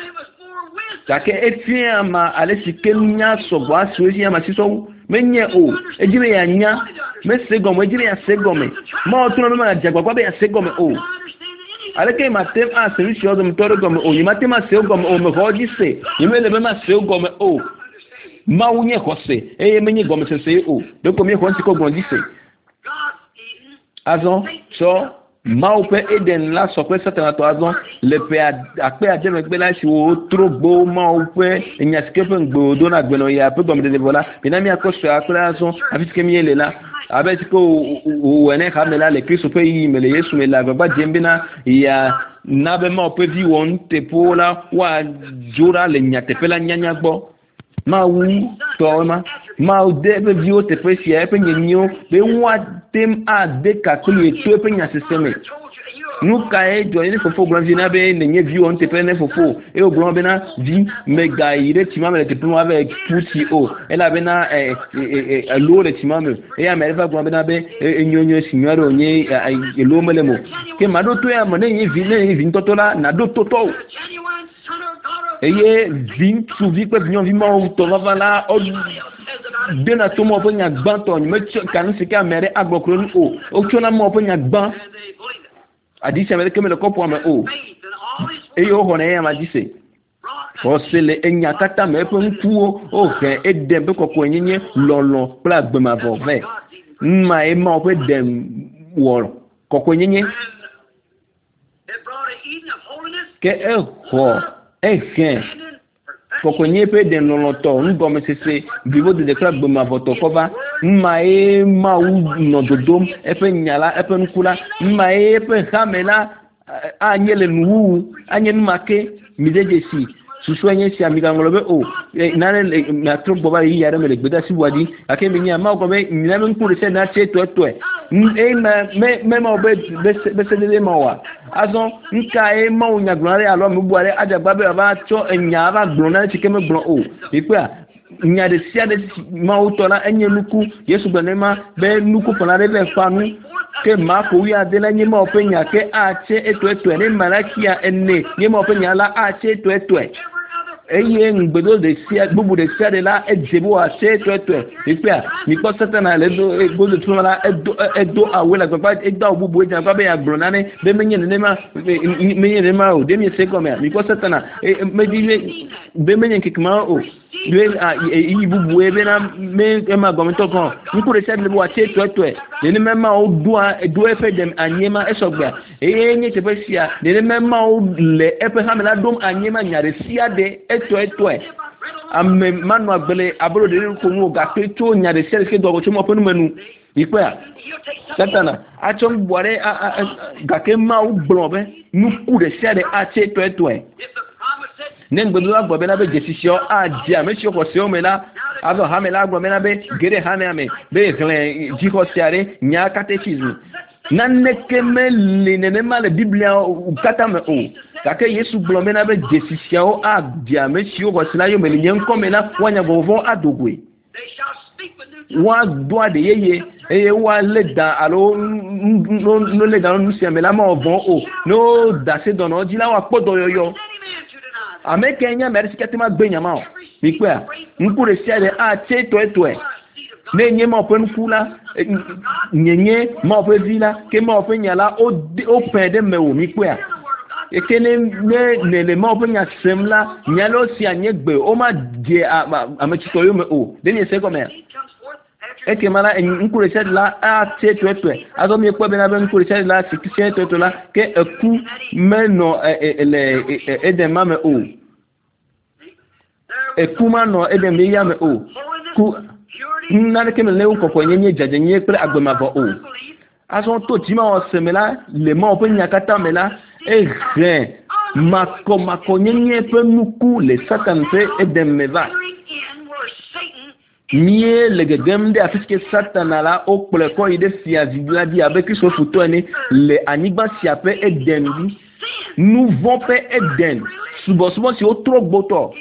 kake efia ma alesi kenya sobo asuezi ya masiso menye o ejibe ya nya me segom ejibe ya segome ma otuno me ma jagwa be ya segome o aleke matem a service yo dum toro gome o yimate ma segome o me hoji se yimele be ma segome o ma unye kose e menye gome se se o de ko me ho nti ko gondi se azon so Mao pe Eden la so pe Satan to azon le pe ape ademe gbe la si o trogbo Mao pe enya sike pe ngbo do na gbe no ya pe gom de vola binami akoso akura azon afisike mi ele la abeti ko wene khamela le Kristo pe yi mele Yesu mela baba jembina ya nabe Mao pe vi won te pola wa jura le nyate pe la nyanya gbo ma wu to ma ma o de be vi o te pe si e pe nyenyo be wa tem a de ka kulu e to pe nya systeme nous caé joyeux fofo grand vina be nenye vi on te pe ne fofo e o grand bena vi mega ire tima me te pe avec puti o e la bena e e lo le tima me e ya me va grand bena be e nyonyo signoro onye e lo melemo ke mado to ya mo nenye vi ne vi totola na do toto eye vin tu vi pe vion vi ma o to va la o de na to mo pe nya gban to ni me kan se ka mere agbokro ni o o to na mo pe nya gban adise me ke me le kopo me o eyo ho na ya ma dise o se le enya kata me pe nkuo o ke edem be kokko enyenye lolo pla gbe ma vo ve ma e ma o pe dem wo kokko enyenye ke e ho Enfin, pour qu'on y ait peu de non-longtemps, nous comme c'est vivo de déclare de ma voto kova, maé maou non dodom, et peu nyala, et peu nkula, maé peu hamela, agnel nou, agnel make, misé desi. Su soigner si amiga ngolobe o nane na trop boba yi yare mele gbeda si wadi ake mi nya ma ko be na men ku se na che to to e ma me me ma be be se de ma wa azon nka e ma o nya glore alo mi buare aja gba be ba cho enya ba glona chi ke me glo o ipe a nya de sia de ma o to na enye nuku Yesu gbanema be nuku pona de be fanu ke ma ko wi ade la nyi ma o pe nya ke a che eto eto ni malakia enne nyi ma o pe nya la a che eto eto e eye ngbedo de sia bubu de sia de la ejebo a che eto eto e ipe mi ko Satan le do go de tun la edo edo awe la gba edo bubu e jan gba be ya gbro na ne be menye ne ma menye ne ma o de mi se ko me mi ko Satan me di be menye kikma o le yi bubu e be na me e ma go mi to kan mi ko de sia de bo a che eto eto e ni me ma o do do e fe dem anyema e sogba e nye te pe sia ni me ma o le e pe ha me la dom anyema nyare sia de eto eto e ame manu agbele abro de ko mu ga pe to nyare sia ke do go chumo penu menu ipe a Satana a chon boare ga ke ma o blobe nu ku de sia de a che eto eto e nen gbedo agbo be na be jesisio a dia me sio ko se o me la avo ha me la agbo me na be gere ha me ame be glen jiko siare nya catechisme nanne ke me le ne ma le biblia o kata me o ka ke Yesu gbo me na be jesisio a dia me sio ko sila yo me le nyen ko me na wanya govo adogwe wa doa de yeye eye wa le da alo no le da no se me la ma ovon o no da se dono di la wa podo yoyo ame kenya merci katima gbenya ma o ipe a nkure sia de a che to eto e ne nye ma open kula nyenye ma open vila ke ma open nyala o o pede me o mi ipe a ekene ne ne le ma open nya semla nyalo si anyegbe o ma die ame chito yo me o de ni se ko me eke mala nkure sia de la a che to eto e azo mi ekwe be na be nkure sia de la si che to eto la ke eku meno ele edem mame o eku mano edem ya me o ku nna ke me le ko ko nyenye jaje nye pre agbema bo o aso to ti ma o semela le mo pe nyakata mela e re mako mako nyenye pe nuku le Satan pe edem meva mie le gedem de afiske Satan ala o pole ko ide sia vidla di avec so photo ni le anigba sia pe edem bi nous vont pe eden subo subo si o tro gboto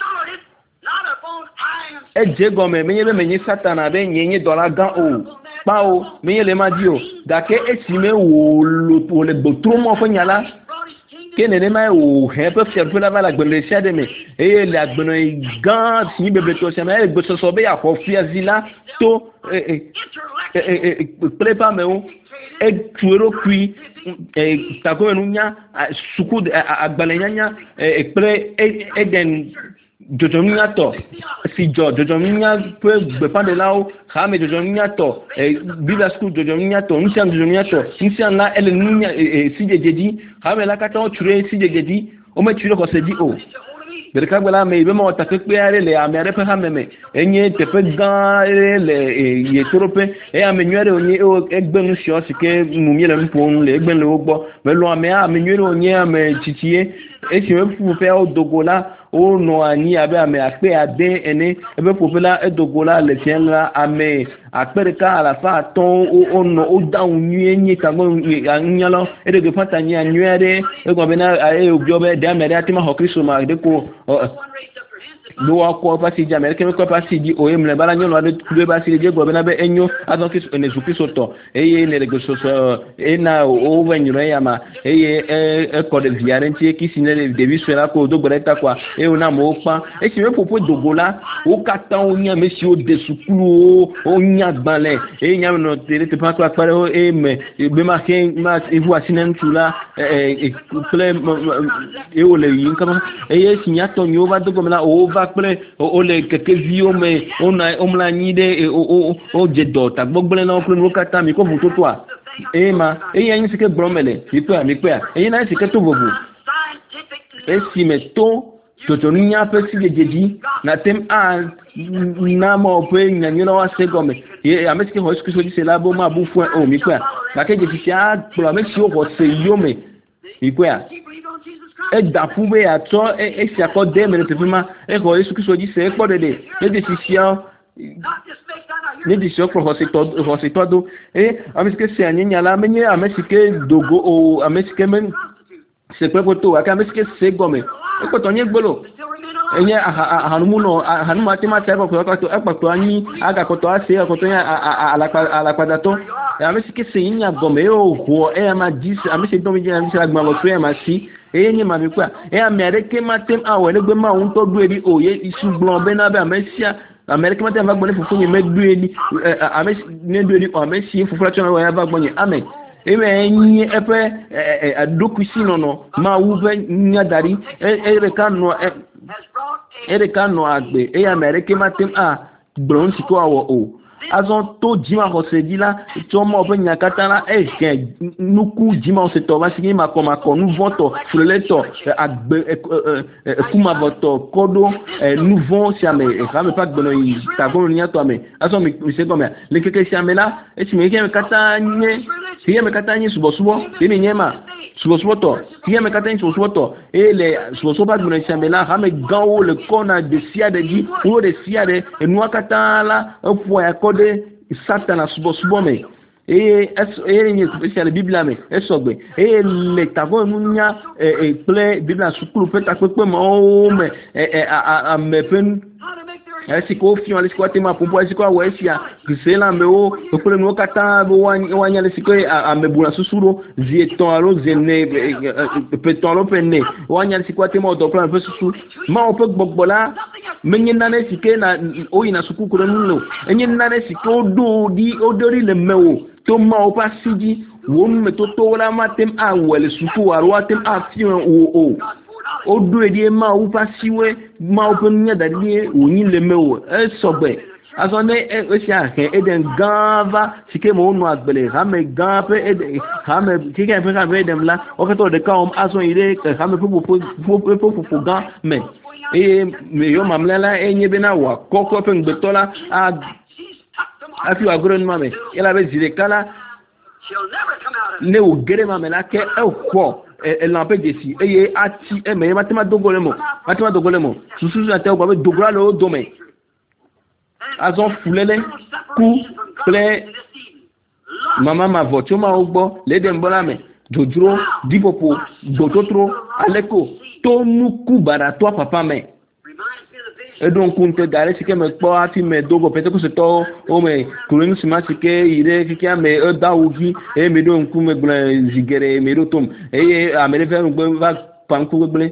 e je gome menye be menye Satan abe nyenye dola gan o pa o menye le ma di o da ke esime wo lo le gbotro mo fo nyala ke ne ne ma o he pe fi pe la la gbele sia de me e le agbeno gan si bebe to se ma e gbo so be ya ko fi azila to e e prepare me o e tuero kui e tako enu nya suku agbalenya nya e pre eden Jojomiato, si jo, Jojomia peut dépendre là où, Hame Jojomiato, Bibla School Jojomiato, Nsian Jojomiato, Nsian là, elle est si de Dedi, Hame la Kato, tu es si de Dedi, on met tu le qu'on se dit, oh. Berkagala me bema watakwe ale le amerepe hameme enye tepe gan le ye torope e amenyere onye egbenu sio sike mumiele mpon le egben le ogbo melo ame amenyere onye ame chichie e si me fu pe o dogola o no ani abe ame ape ade ene ebe popula e dogola le tienla ame apereka ala fa ton o no o down nyi nyi kago nyalo e de pata nyi anywere e go bena e obiobe de amere atima ho kristo ma de ko do akọ pasi di America ko pasi di o emle bala nyo no de pasi di go bena be enyo azon ki ne zuki soto eye ne de so e na o wenyo ya ma eye e ko de viarenti ki sinele de biswela ko do breta kwa e una mo pa e si me popo dogola o katan o nya mesi o de sukulu o nya gbanle e nya no tere te pa kwa pare o e me be ma ke ma e vu asinen tula e ple e o le yin kama e si nya to nyo ba dogo mena o va ple o le keke vio me ona omla nyide o o je dota gbogbele na okun kata mi ko futo to a e ma e yin sike bromele ipe mi pe e yin na sike to bobu e si me to Jojonia pe si jeji na tem a na mo pe nyanyo wa se gome e amesike ho sikuso di se labo ma bu fu o mi pe na ke je si a pro amesi o ho se yome mi pe e da fube ato e si akode me te fima e ko Yesu Kristo di se po dede e de si sia ne di so pro se todo ho se todo e amesike se anyanya la menye amesike dogo o amesike men se pe poto aka amesike se gome e ko tonye gbolo enye hanumu no hanumu ati ma tebo ko ko e pato anyi aga ko to ase ko to ya alapada to e amesike se nya gome o ho e ma dis amesike do mi je amesike agba lo so e ma si e nyi ma mi kwa e America matem awo le gbe ma un to du eri oye isu blon be na be America America matem va gbon fufu ni me du eri America ne du eri o America fufu la chona wa va gbon ni amen e me nyi e pe adoku si no no ma wu be nya dari e re kan no e re kan no agbe e America matem a gbon si ko awo o azon to jima ko se di la to mo be nya katala e ke nuku jima se to ba sigi ma ko ma ko nu voto fleto agbe kuma voto kodo nu von si ame e ka me pa gbono yi ta gbono nya to ame azon mi se ko me le keke si ame la e si me ke me kata nye si me kata nye subo subo e ni nyema subo subo to si me kata nye subo subo to e le subo subo ba gbono si ame la ha me gawo le kona de sia de di o de sia de e nu akata la o fo ya de Satan subo subo me e e ni spécial Bible me e sogbe e le tavo nunya e ple Bible sukulu peta pepe mo me e a me pen e si ko fi on le squat ma pompo e si ko wa esia gisela me o o pele no kata bo wanya le si ko a me bula susuro zieton alo zene peton lo penne wanya le si ko ma do plan pe susu ma o pe gbogbola menye nane si ke na o ina suku ko no enye nane si ko do di o dori le mewo to ma o pa siji won me to to la matem a wele suku warwa tem a fi o o o do edi ma o pa siwe ma o pe nya dadi o yin le mewo e sogbe azone e si a ke eden gava sike mo no agbele ha me gape eden ha me kike pe ka be dem la o ka to de ka o azon ire ha me popo popo popo ga me e me yo mamlela enye bena wa koko pe ngtola a afi wa gron mame ela be zire kala ne o gere mamela ke e ko e lampe desi eye ati e me matima dogole mo matima dogole mo susu na te o ba be dogra lo do me azon fulele ku ple mama ma vocho ma ogbo le dem bola me dodro dipopo dototro aleko to nuku bara to papa me e don kunte gare sike me po ati me dogo pete ko se to o me kurin sima sike ire kike me e dawugi e me don ku me gbla zigere me do tom e amere fe ngbe va panku gbele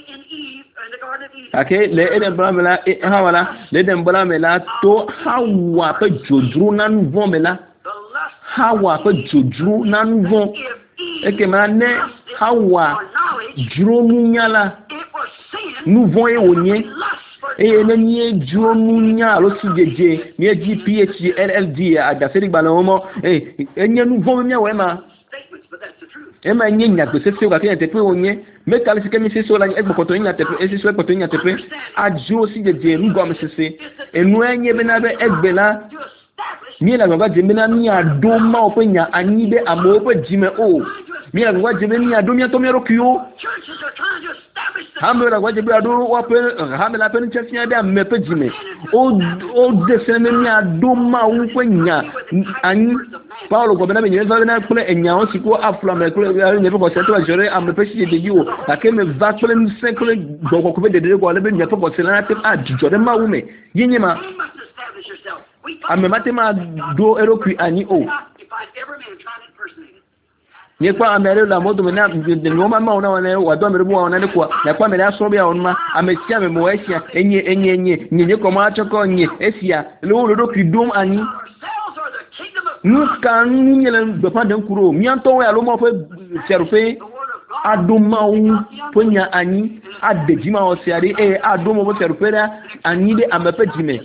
ake le eden blamela e hawala le eden blamela to hawa pe jodru nan von mela hawa pe jodru nan von e ke ma ne hawa jro nunyala nous von e onye e na nie juo munya lo si jeje nie G P H D L L D ada se digba lo mo e enye nu vo mi we ma e ma nye nya pe se se ka ke te pe onye me kale se ke mi se so la egbo to nya te pe e se so egbo to nya te pe ajuo si jeje nu go mi se se enu enye be na be egbe la mi la gba je me na mi ado ma o pe nya anyi be amo o pe jime o mi la gba je me mi ado mi to mi ro kio hambe la gba je be ado wa pe hambe la pe ni chesi ya be me pe jime o o de se me mi ado ma o pe nya anyi Paulo go bena be nyeza bena kule enya o siko afla me kule ne ko se to jore am pe shi de yo la ke me va kule ni se kule go go ko be de de go le be nya pe ko se na te a jore ma wu me yinye ma ame matema do eroki ani o ni kwa amere la modo mena de no mama ona wana wa do amere bu ona ne kwa na kwa mere aso bia ona ametia me mo esia enye enye enye nyenye ko ma choko nye esia le wo do ki dum ani nu kan nyele be pa den kuro mi anto wa lo mo fe serfe aduma wu ponya ani adejima o siari e aduma bo serfera ani de amepe jime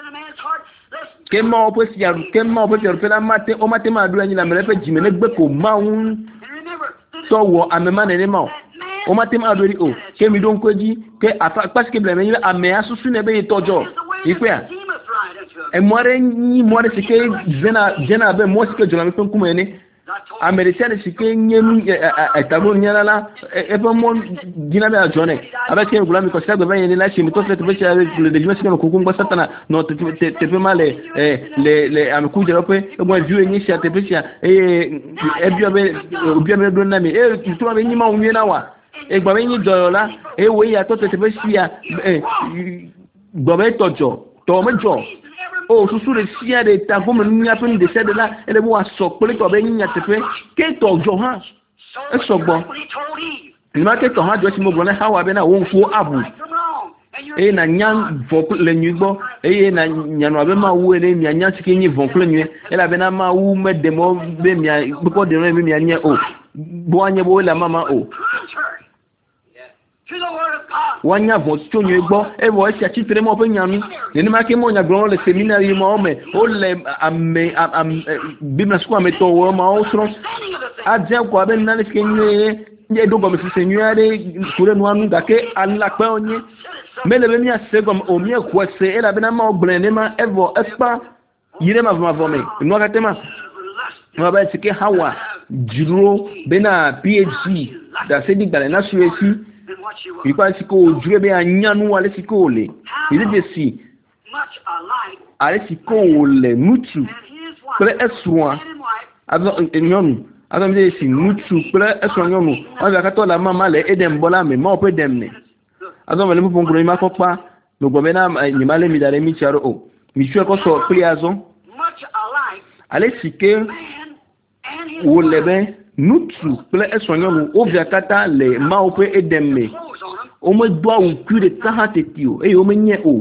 kema opo si yaru kema opo yaru pela mate o mate ma adura nyina melepe jime ne gbe ko maun so wo amema ne ne ma o mate ma adori o kemi don koji ke afa parce que bleme ame asusu ne be tojo ipe a e more ni more sike jena jena be mo sike jola me pen kuma ne americaine sike nyemi etabo nyala la e pe mo gina be ajone avec un gula mi ko sagbe ben la chimi to fait be le de jimesi ko kungu satana no te te pe male les les am ku jero pe mo vieux ni sia te pe sia e e bio be bio be do na mi e tu ma be ni ma unye na wa e gba be ni dola e we ya to te pe sia e gba be tojo to mejo o susu de sia de ta gomo nya pe de se de la ele bo aso pele to be nya te pe ke to jo ha e so gbo ni ma ke to ha jo si mo gbo na ha wa be na wo nfu abu e na nya vo le nyu gbo e na nya no be ma wu ele mi anya sike nyi vo le nyu e la be na ma wu me de mo be mi ko de no mi anya o bo anya bo la mama o wanya vo chonyo egbo e bo e sia chitre mo pe nyami ni ma ke mo nya gro le seminary mo me o le ame am bibna sku ame to wo ma o tro aje ko abe na le ke nye nye do go me se nyare kure no anu da ke alla pe onye mele be mi ase go o mi ko se e la be na ma o gbre ne ma evo espa yire ma ma vo me no ka tema no ba tike hawa juro be na P H D da se di gbale na suesi Ipa siko jure be anyanu ale siko le. Ile de si. Ale siko le mutu. Pre eswa. Azo nyonu. Azo me si mutu pre eswa nyonu. On va kato la mama le edem bola me ma ope dem ne. Azo me le mu pongro ma kopa. No go be na ni male mi dare mi charo o. Mi chue ko so pri azo. Ale sike o lebe nutu ple esonyonu o viakata le ma o pe edemme o me do awu ku de ka ha tetio e o menye o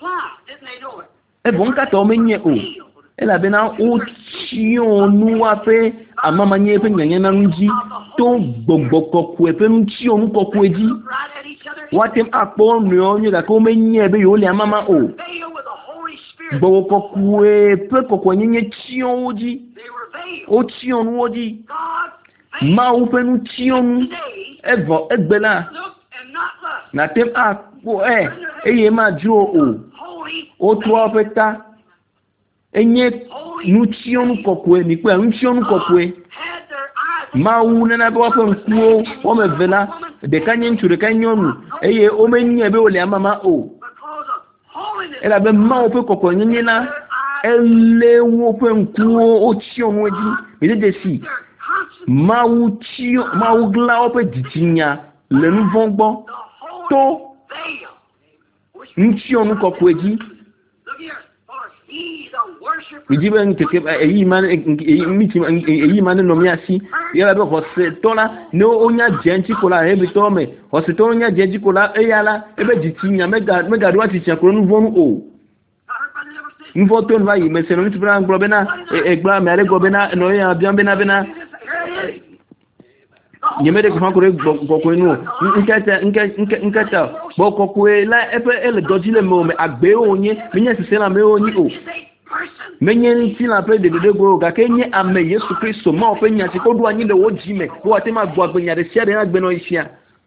e bon ka to menye o e la bena o chionu wa pe amama nye pe nyanya na nji to gbogbo koku e pe nchi onu koku eji watem akpo nu onye ga ko menye be yo le amama o gbogbo koku e pe koku nyenye chion oji o chion oji ma u pe nu chion evo egbela na tem a po e eye ma jo o o to opeta enye nu chion kokwe ni pe nu chion kokwe ma u na na bo pe nkuo o me vela de kanye nchu de kanyonu eye o menye be o le amama o ela be ma o pe kokwe nyenye na ele wo pe nkuo o chion weji ile de si ma u chio ma u gla o pe ditinya le nu vongbo to nchi onu kokweji ijibe nkeke eyi man eyi miti eyi man no mi asi yala be ko se tola no onya jenchi kola e bi to me o se to onya jenchi kola e yala e be ditinya mega mega do ati tia ko nu vonu o nvo to nva yi me se no mi tibra ngro be na e gba me ale go be na no ya bian be na be na nyemede kwa kore kokwe nu nketa nke nketa bo kokwe la epe ele dojile mo me agbe onye menye sise na me onye o menye nti na pe de de go ga kenye ame Yesu Kristo ma ofenya ti kodu anyi de wo jime wo ate ma gbo agbenya de sia de na gbe no isia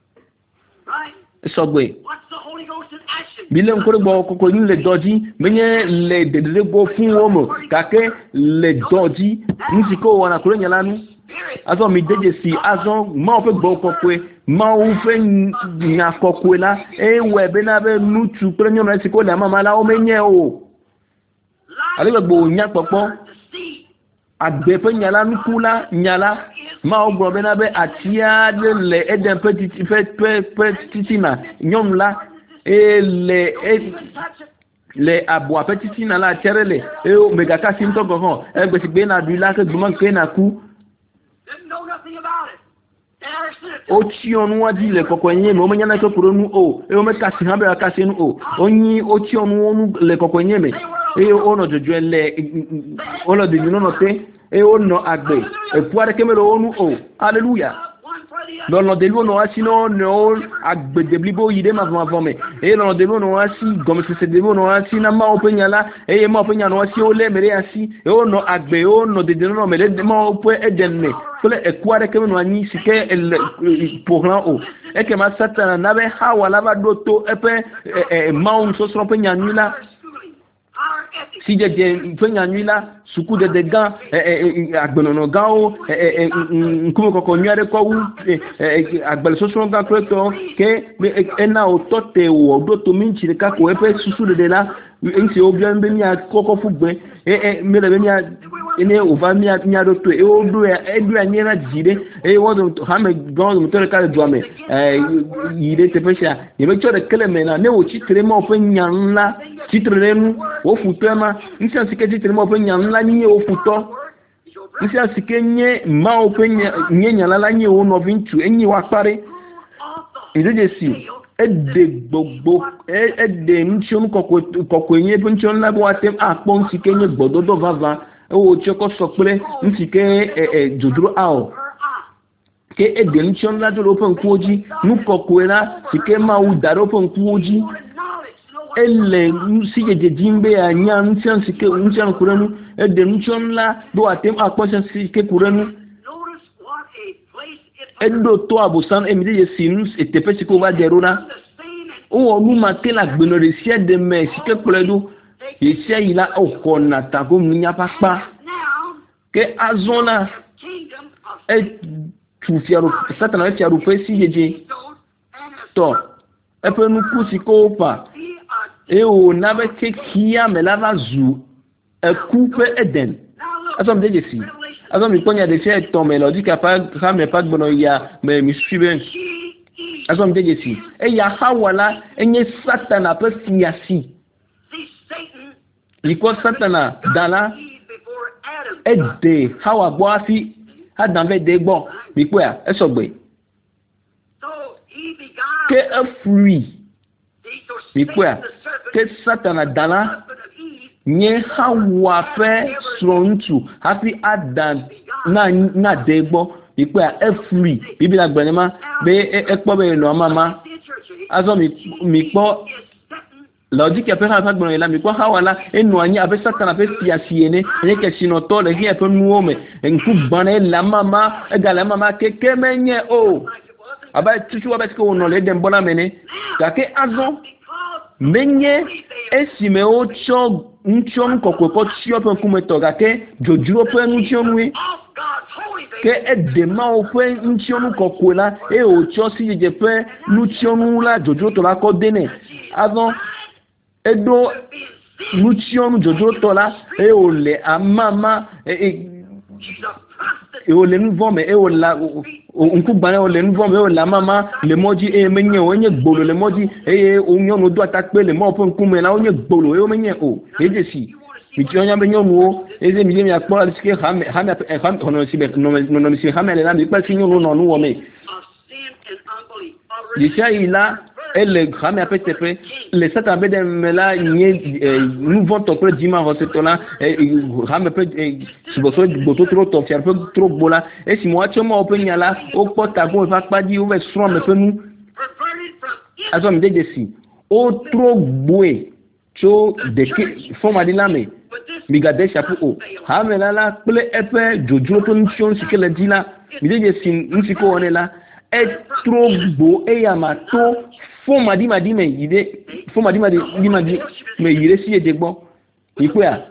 so gbe bile nkore bo kokwe ni le doji menye le de de go fun wo mo ga ke le doji nti ko wana kure nyalanu azo mi deje si azo ma o fe gbo kokwe ma o fe nya kokwe la e we be na be nutu premium na ti ko la mama la o menye o ale gbo nya popo agbe pe nyala nukula nyala ma o gbo be na be atia de le eden petit fait petit na nyom la e le le abo petit na la terele e o mega kasi nto gogo e gbe si gbe na du la ke gbo ke na ku o ti onu wadi le koko yin me o me nyana ko kuronu o e o me kasi ha be kasi nu o onyi o ti onu onu le koko yin me e o no jojo le o lo de no no te e o no agbe e puare ke me lo onu o hallelujah lo no de lo no asi no no agbe de blibo yide ma ma fome e lo no de lo no asi gomi se de lo no asi na ma o penyala e ma o penyala no asi o le mere asi e o no agbe o no de de no me de ma o pe edenme kole e puare ke me no ani sike el pourlan o e ke ma satana na be ha wala ba do to e pe e ma un so so penyala si je je fenya nyila suku de de gan agbenono gan o nkumo koko nyare ko wu agbel so so gan to ke ena o tote wo do to minchi ka ko epe susu de de la nti obi an be mi akoko fugbe e e me le be mi ene o va mi mi do to e o do e do anyera jide e wo do ha me gan mo to ka do me e yide te pesha ye me chore kele me na ne o chitre mo fe nyanla chitre nu o futema nti asike chitre mo fe nyanla ni o futo nti asike nye ma o fe nye nyala la nye o no vintu enyi wa pare edeje si ede gbogbo ede nti on kokko kokko enye pe nti on la bo atem apon sike nye gbododo vava o choko sokpere nti ke jodro ao ke ede nti on la do open kuoji nu kokko era sike ma u daro open kuoji ele si je jimbe anya nti an sike nti an kuranu ede nti on la do atem apon sike kuranu edo to abusan emide yesinus etepe siko va derona o onu matela gbenore sia de me sike pledu isia ila okona tago nya papa ke azona e tu fiaro satana fiaro pesi jeje to e pe nu kusiko pa e o na be ke kia me lava zu e coupe eden asom de jesi asom mi konya de se to melody capable ça me pas bono ya me mi suiven asom de jesi e ya hawala enye satana pe siasi liko satana dala ede hawa bo afi adam ve de gbo mi pe a e sogbe ke a free mi pe a ke satana dala nye hawa fe srontu happy adam na na de gbo mi pe a e free bibi la gbere ma be e po be lo mama azo mi mi po logique ya pera fagbon ila mi kwa hawala enu anyi abe satana abe siasiene ene ke sinoto le hi eto nuome enku bana la mama e gala mama keke menye o aba tuchu abe ko no le dem bona mene kake azo menye esime ocho nchon kokwe ko tio pe kumeto kake jojuro pe nchon wi ke edema o pe nchon kokwe la e ocho si je pe nchon la jojuro to la ko dene azo edo nuchionu jojo tola e ole amama e e ole nvome e ola unku gbare ole nvome e ola mama le moji e menye onye gbolo le moji e onyo do atakpe le mo fun kume la onye gbolo e menye o ejesi mi ti onya menye nu e ze mi mi akpo ali sike ha ha ha no si be no no si ha me le na mi pa si nyunu no nu wo me yesha ila et le grand appel tepe le satan be de mela nye nous vont topre dimanche c'est là et ram pe si boso boto trop top faire peu trop bola et si moi choma open yala o pota go va pas di o ve strong me pe nous azo me de si o trop boé cho de forma di lame mi gade chapeau o ha me la la ple epe jojo to ntion si que le dit là mi de si nsiko on est là est trop beau et yamato fo madi madi me yide fo madi madi di madi me yire si de bon ikuya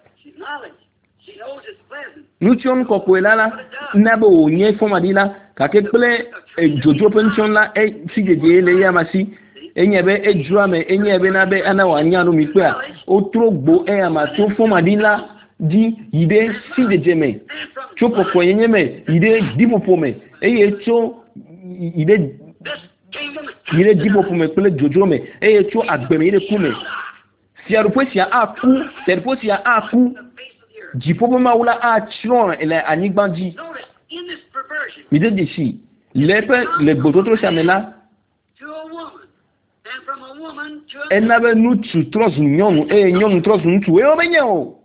nution ko ko la la na bo nye fo madi la ka ke ple jojo pension la e si de de le yamasi enyebe ejuame enyebe na be ana wanya no mikuya o trop beau et yamato fo madi la di yide si de jeme chopo ko yenyeme yide dipo pome e yecho yide yide dipo pome pele jojo me e yecho agbeme yide kume si arupo si a ku terpo si a ku dipo poma wala a chron ele anigbandi yide de si lepe le bototo chamela enabe nutu tros nyonu e nyonu tros nutu e obenye o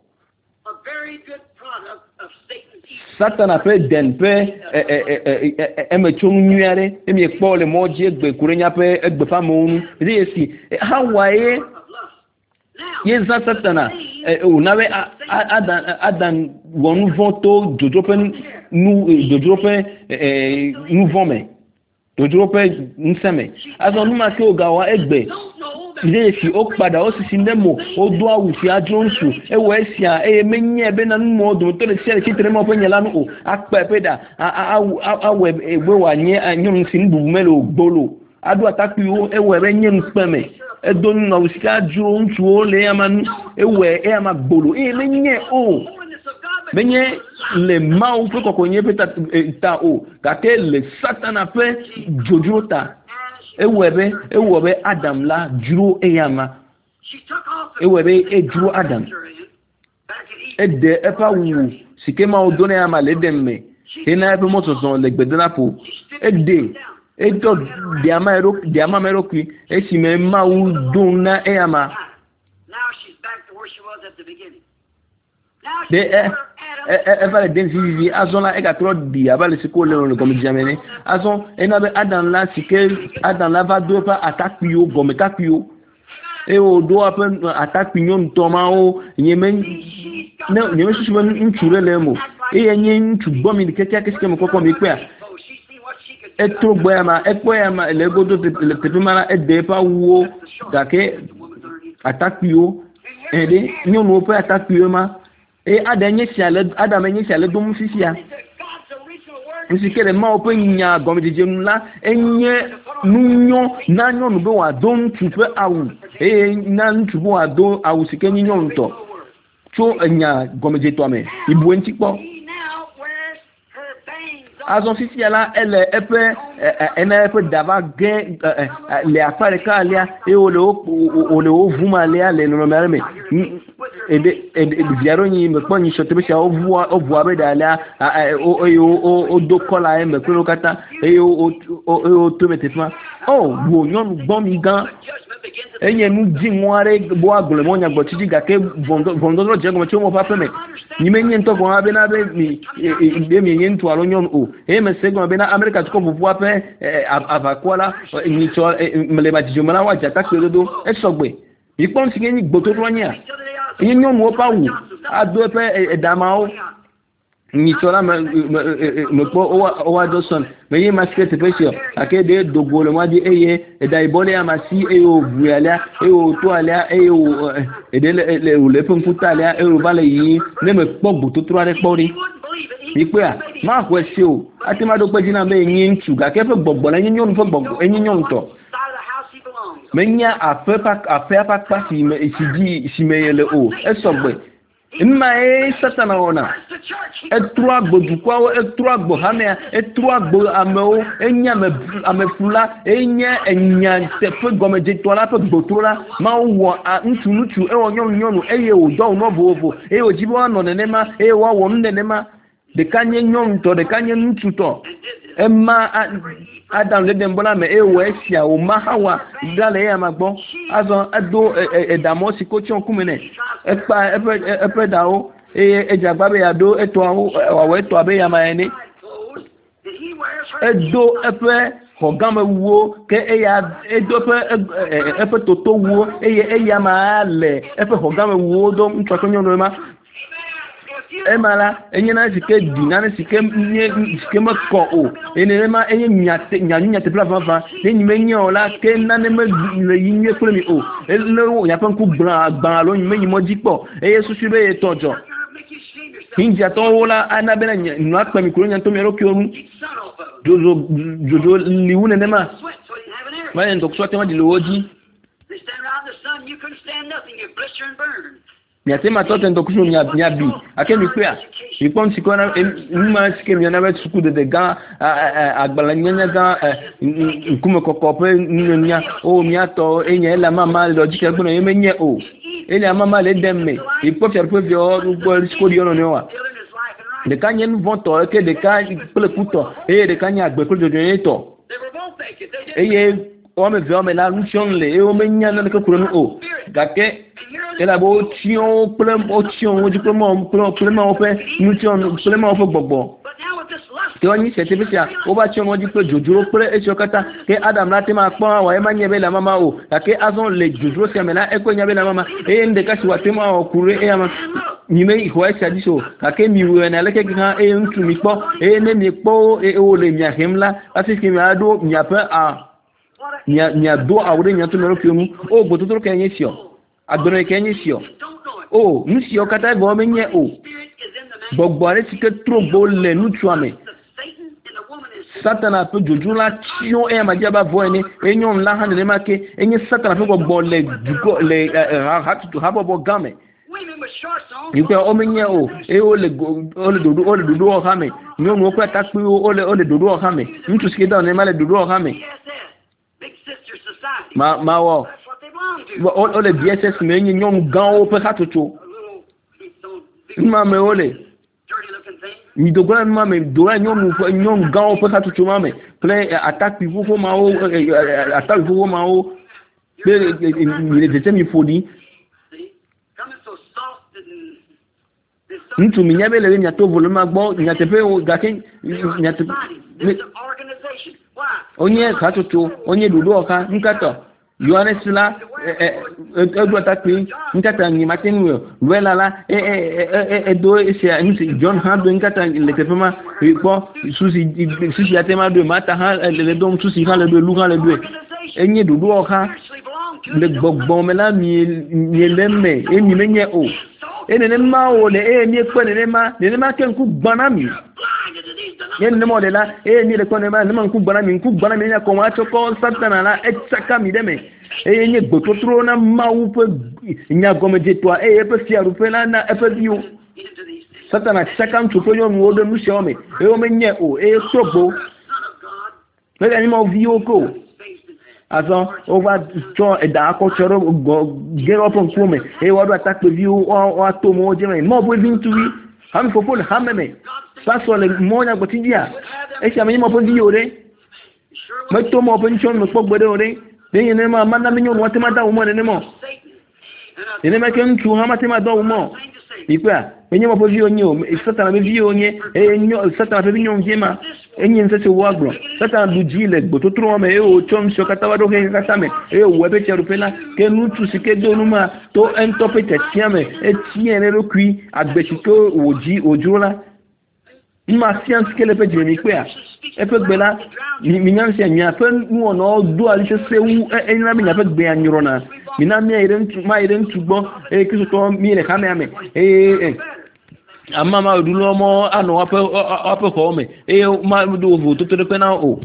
Satan a fait den pe e me chonu nuare e mi po le moji egbe kurenya pe egbe famonu e yesi hawaye ye Satana o nawe adan adan wonu voto jojo pe nu jojo pe nu vome jojo pe nseme azon nu ma ke o gawa egbe ile fi o pada o sisi ndemo o do awu fi ajonsu e wo esia e menye be na nu do to le sele kitre mo pe nyela nu o akpa peda awu awu egbe wa nye anyun sin bu melo gbolo adu ataku o e wo be nye npeme e do nu na usika jo ntu o le amanu e wo e ama gbolo e menye o menye le mau pe ko konye pe ta o ka ke le Satana pe jojota ewebe ewebe Adam la juro eyama ewebe e juro Adam ede epa wu sikema o dona yama le demme ena epe moto son le gbedana po ede eto diama ero diama mero ki e si me ma wu dona eyama de e e va le densi azon la e ka tro di abale siko le on comme jamene azon ena be Adam la sike Adam la va do pa attaque yo gomme attaque yo e o do apen attaque nyon toma o yemen ne yemen su ben nchure le mo e yenye nchu gomi de keke keke mo kokko mi kwa e tro boyama e boyama le godo le tepimara e de pa wo dake attaque yo e de nyon no pa attaque yo ma e adenye siale adamenye siale dum fifia nsikere ma open nya gomedije nla enye nunyo na nyo no be wa don tupe awu e na ntubo wa don awu sikenyi nyo nto cho nya gomedije to ame ibu entipo azon fifia la ele epe ena epe dava ge le apare kalia e o le o le ovuma le le no merme ede ede biaro nyi me kpo nyi shote be sha ovu ovu abe dala o o o do kola e me kuro kata e o o to metefma oh wo nyon gbon mi gan enye nu ji nware bo agule mo nya gbo tiji ga ke vondo vondo ro je go che mo pa peme ni menye nto go abe na be mi be mi nyen to alo nyon o e me se go abe na America ko bo ape avakwala ni to mele ba jijo mala wa jata ke do e sogbe ipon si nyi gbo to ro nya yin nyon wo pa wu ado pe edamao ni tola me me po o wa doson me yi masket pesio akede dogolo ma di eye e dai bole amasi e o vuala e o to ala e o edele le le pun futala e o bale yi ne me pogbo to tro are pori ipe a ma ko se o ati ma do pe jina me yin ntu ga ke fe gbogbo la yin nyon fe gbogbo yin nyon to menya afe pa afe pa pa si me si di si me yele o e sogbe Ima e Satana ona. E trois gbo dukwa e trois gbo hamea e trois gbo ameo enya me amefula enya enya se pe gomeje tola pe gbotola ma wo ntu nutu e onyon nyonu eye o do no bovo e o jibo no nenema e wa wo nenema de kanye nyon to de kanye nutu to Emma Adam le dembola me e wesia o mahawa dale ya magbo azo ado edamo si ko ti on kumene e pa e pe da o e ejagba be ya do eto awo eto abe ya ma eni edo epe hogame wo ke eya edo pe epe toto wo eye eya ma le epe hogame wo do mtwakonyo no ma emala enye na sike di na sike nye sike mako o ene ma enye nyate nyanyu nyate pla fafa ne nyime nyo la ke na ne me le yinye kule mi o ele wo ya pan ku bra agba lo nyime nyimo jipo eye susu be ye tojo hinja to wola ana bena nwa pa mi kuro nyanto mi ro ki omu jojo jojo liwune ne ma ma en dokso te ma di loji Nyatema tote ndokusho nyabi akemi kwea ipon sikona numa sikemi na wetu suku de dega agbala nyanya ga nkume kokope nya o miato enya ela mama logique gbona yemenye o ele mama le demme ipo faire peu vio ugbo skodi ono newa de kanye nvonto ke de ka pele kuto e de kanya agbe ko de to eye o me vio me la lusion le e o menya na ke kuro o gake ela bo tion problem o tion o diplôme problem o pe nous tion problem o fe gbogbo te oni se te bia o ba tion o di pe jojoro pre e chokata ke adam lati ma pon wa e ma nyebe la mama o ke azon le jojoro se mena e ko nyebe la mama e nde ka siwa te ma o kure e ama nyime ho e chadi so ke mi we na le ke gan e ntu mi po e ne mi po e o le nya hemla ati ki mi ado nya pe a nya nya do awre nya to mero fiumu o gbo to ke yin sio agbere kenyi sio o nsi o kata bo menye o gbogbo are ti ke trogbo le nutuame satana pe jojula tion e ma jaba vo ene enyon la han le make enye satana pe gbogbo le dugo le ha to ha bobo game ipe o menye o e o le o le dodo o le dodo o hame nyo mo ko ta pe o le o le dodo o hame ntu ski da ne ma le dodo o hame ma ma wo o le D S S me nyi nyom gan o pe katoto ma me ole mi dogo ma me do nyom nyom gan o pe katoto ma me play attaque pivo fo ma o attaque pivo ma o le le de mi fodi ntu mi nyabe le nya to volume agbo nya tepe o gakin nya tepe onye katoto onye dodo oka nkato Yohane sila edu atakpi nkata ni matenwe wela la e e e do ese nti John Hando nkata letefema po susi susi atema do mata ha le do susi ha le do lu ha le do enye dudu oka le gbogbo mela mi mi lemme e mi menye o ene ma o le e mi pe ne ma ne ma ken ku gbana mi yen ne mo de la e ni le ko ne ma ne ma ku gbana mi ku gbana mi nya ko ma choko satana la e tsaka mi deme e nye gbototro na ma u pe nya gome je toi e e pe fi aru pe na na e pe biu satana tsaka ntu pe yo mu do nu se o me e o me nye o e sogbo me ni mo vi o ko aso o va to e da ko choro get up on kume e wa do attack pe view o o to mo je me mo bo vin tu wi ham fo fo ham me sa so le mo nya gboti dia e se me mo po video re me to mo po nchon me po gbede ore de yin ma ma na me nyon wa te ma da wo mo ne mo ene me ke ntu ha ma te ma da wo mo ipa enye mo po video nyi o satana me video nyi e nyo satana pe nyon jema enye nse se wagro satana du jile gboto tro me e o chom so kata wa do ke kata me e o webe cheru pela ke nutu sike do numa to entopete tiame e tiene ro kui agbesito oji ojola ma science ke le pe jemi pe a e pe gbela mi nyan se mi afa nu ono do ali se se wu e na mi na pe gbe anyoro na mi na mi ire ntu ma ire ntu gbo e kiso to mi le kame ame e amma ma dulo mo ano ape ape ko me e ma do vo to to pe na o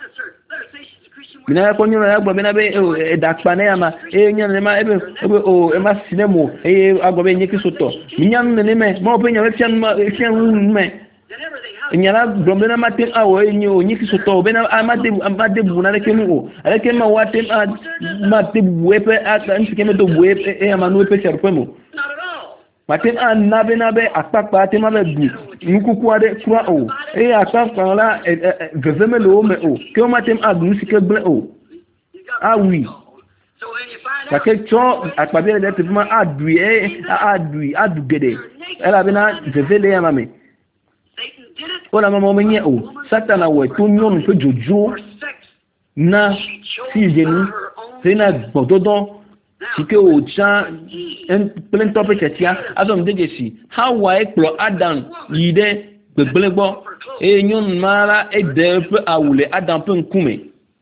mina ko nyoro ya gbo mina be e da pa na ya ma e nyan ne ma e be o e ma sinemo e agbo be nyi kiso to mi nyan ne me mo pe nyan fian ma fian me nyala dombe na matem awo enyo nyiki soto bena amade amade buna le kemu o ale kema watem ma te buepe ata ntike me do buepe e amanu pe serpemo matem an nabe nabe akpakpa tem abe du nukuku ade kura o e akpakpa la veveme lo me o ke o matem adu sike ble o ah oui parce que cho akpabe de tellement adu e adu adu gede ela bena vevele ya mame o la mama menye o satana we to nyon pe jojo na si jeni sina bododo sike o cha en plein top chetia azom degesi how wa ekplo adam yide gbegbelegbo e nyon mara e de pe awule adam pe nkume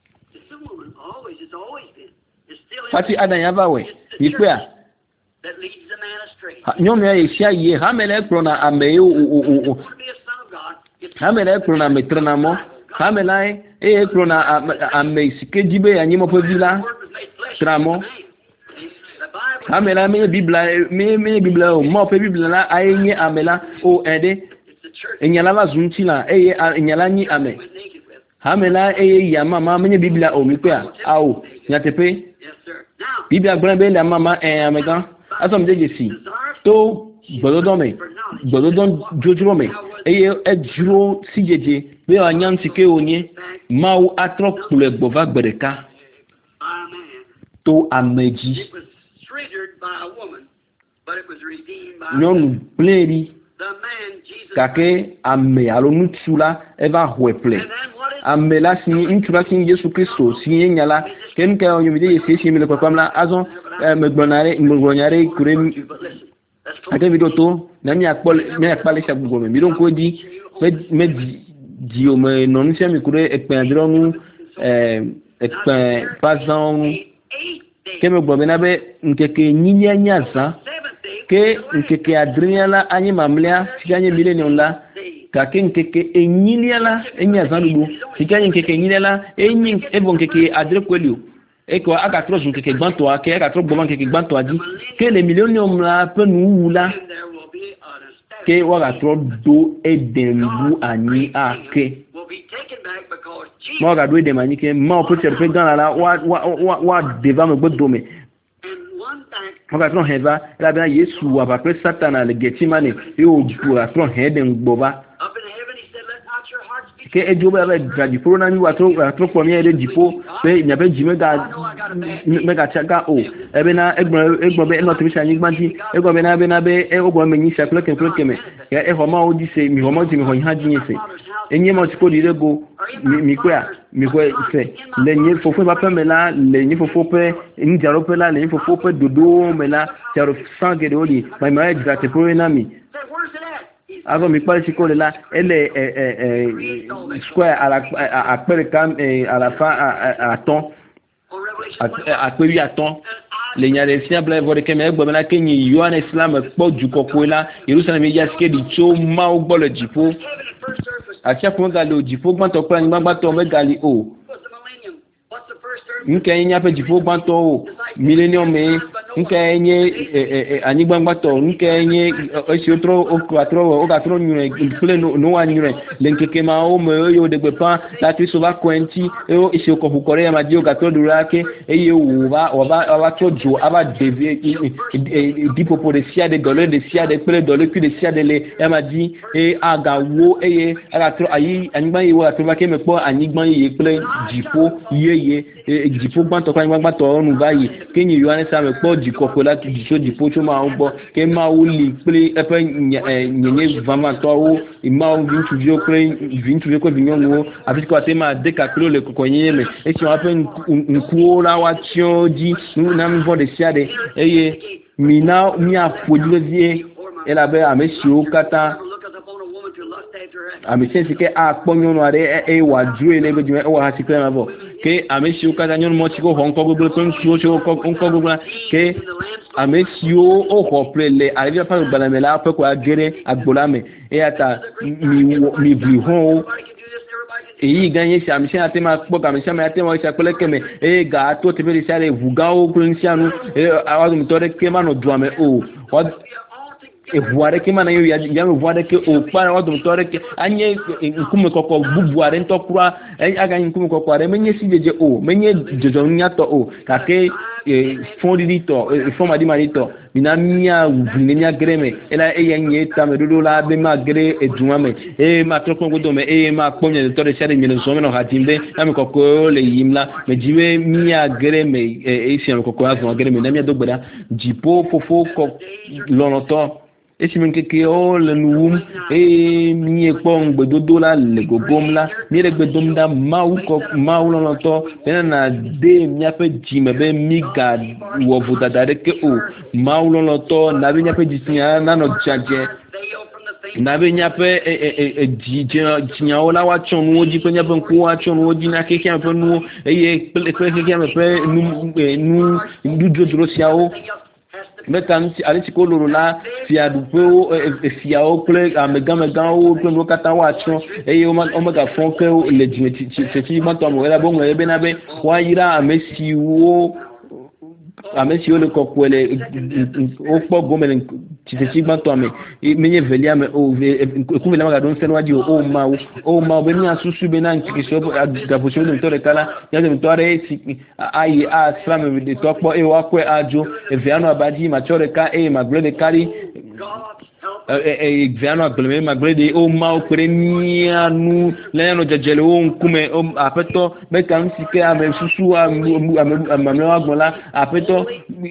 fati adam yabawe ipe a nyon me e sia ye ha mele ekplo na ame o o ha mele ekplo na metrenamo ha mele e ekplo na ame sike jibe anyimo pe vila tramo amela me bibla me me bibla o mo pe bibla la ayenye amela o ede enyala bazunti la eye enyala ni ame amela eye ya mama me bibla o mi pe a o nyatepe bibla gbe la mama en amega asom dejesi to gbododon me gbododon jojuro me eye ejuro sijeje be anyan sike onye mawo atrok pule gbova gbereka to ameji nyɔnu pléri gake ame alo ŋutsu la eva hoe ple ame la si ŋutsu la si Yesu Kristo si nye nya la ke nu ke yomide ye si si mi le kpekpam la azɔ megblɔna ɖe megblɔnya ɖe kure ake mi ɖo to na mi akpɔ mi akpa le sia gbogbo me mi ɖo ŋku di me me di o me nɔ nu sia mi kure ekpɛ adrɔ nu ekpɛ pazãwo nu ke me gbɔ bena be nkeke nyilia nya zã ke nkeke adria la anyi mamlia sika nye millennium la kake nkeke enyilia la enya zã dudu sika nye nkeke enyilia la enyi evo nkeke adre kwelio eko aka tro zu nkeke gbanto ake aka tro gboma nkeke gbanto adi ke le millennium la pe nu wu la ke waka tro do edembu anyi ake mo ga do edem anyi ke ma po tere pe gan la wa wa wa deva me gbodo me mo ga tro heva la bia Yesu wa ba pre Satana le Getsemane e o ju la tro heden gboba ke ejo ba ba draji pro na mi wa tro tro ko mi e dipo pe nya pe jime ga me ga chaka o e be na egbon egbon be no timi shanyi gbanti egbon be na be na be e ogbon me nyi sha pleke pleke me ya e ho ma o di se mi ho ma ti mi ho ha di se enye mo ti ko di rego mi kwa mi kwa se le nye fofo ba pe me la le nye fofo pe ni jaro pe la le nye fofo pe dodo me la jaro sangue de oli ma ma e drate pro na mi avant mi parle si la elle est square à la à pere cam à la fin à temps à peri à temps les nyale fiable vore ke me gbo na kenyi yohane islam po ju kokko la Jerusalem ya ske di cho ma o gbo le jipo a cha fun ga lo jipo gban to pe ni gban to me gali o nke nya pe jipo gban to o millennium me nke nye ani gban gban to nke nye o si otro o quattro o quattro nyure ple no no anyure lenke ke ma o me yo de gbe pa la ti so ba kwenti e o isi ko fukore ma di o ga to dura ke e ye wo ba o ba o ba to jo aba de di popo de sia de dollar de sia de ple dollar ku de sia de le e ma di e aga wo e ye aga tro ayi ani gban ye wo atro ba ke me po ani gban ye ple jipo ye ye jipo gban to kwa gban to onu bayi kenyi yohane sa me po jikoko la ti so jipo cho ma ngbo ke ma wo li ple e pe nyenye vama to wo ima o vintu vio ple vintu vio ko vinyon wo abi ko ate ma de ka kilo le ko nyenye me e ti wa pe nku la wa tio ji nu na mi bo de siade eye mi na mi afodi vie e la be amesi o kata amesi se ke a ponyo no are e wa ju ele be ju e wa ha ti pe ma bo ke amesi o kata nyon mo ti ko hon ko gbogbo to nsu o se o ko gbogbo ke amesi o o ko plele ari pa gba na me la pe ko agere agbola me e ata mi mi bli hon èyí ganye si amisi ate ma kpɔ gamisi ame ate ma si akpɛlɛ kɛmɛ eye ga to teƒe de sia de ʋu gãwo kple nusianu eye awa dometɔ ɖe ke ma nɔ dua me o wa eʋu aɖe ke ma na ye yame ʋu aɖe ke o kpa awa dometɔ ɖe ke anye ŋkume kɔkɔ bubu aɖe ŋutɔ kura aganye ŋkume kɔkɔ aɖe menye si dzedze o menye dzɔdzɔnu nyatɔ o gake fondito forma di marito mina mia mia greme ela e yanye tame dodo la be ma gre e dumame e ma toko ngodo me e ma ponye de tore sare mi no so me no hatimbe na mi kokko le yimla me jiwe mia greme e si am kokko azo greme na mia dogbeda jipo fofo ko lonoto e si men ke o le nuum e mi e pon gbedodo la le gogom la mi re gbedom da mau ko mau lonoto na de mi ape jime be mi ga wo budada de ke o mau lonoto na be mi ape jisinya na no jaje na be nyape e e jije jinya ola wa chonu oji pe nyape nku wa chonu oji na keke ape nu e ye pe keke ape nu nu du jodro siao metan si ali ko loro la fi adupe o fi a o ple amega mega o ple no kata wa chon e o ma o mega fon ke le jime ti ti ma to mo la bo mo e be na be wa yira amesi wo amesi o le kokwele o po gomele ti ti ma to me menye velia me o ku me la ga don senu adi o ma o ma be mi asusu be na nki so ga bo so to le kala ya de to are si ai a slam me de to po e wa kwe ajo e viano abadi ma chore ka e ma grade kari e viano agleme ma grade o ma o premia nu le no jajele o nkume o apeto be kan si ke ame susu a ma me wa gbola apeto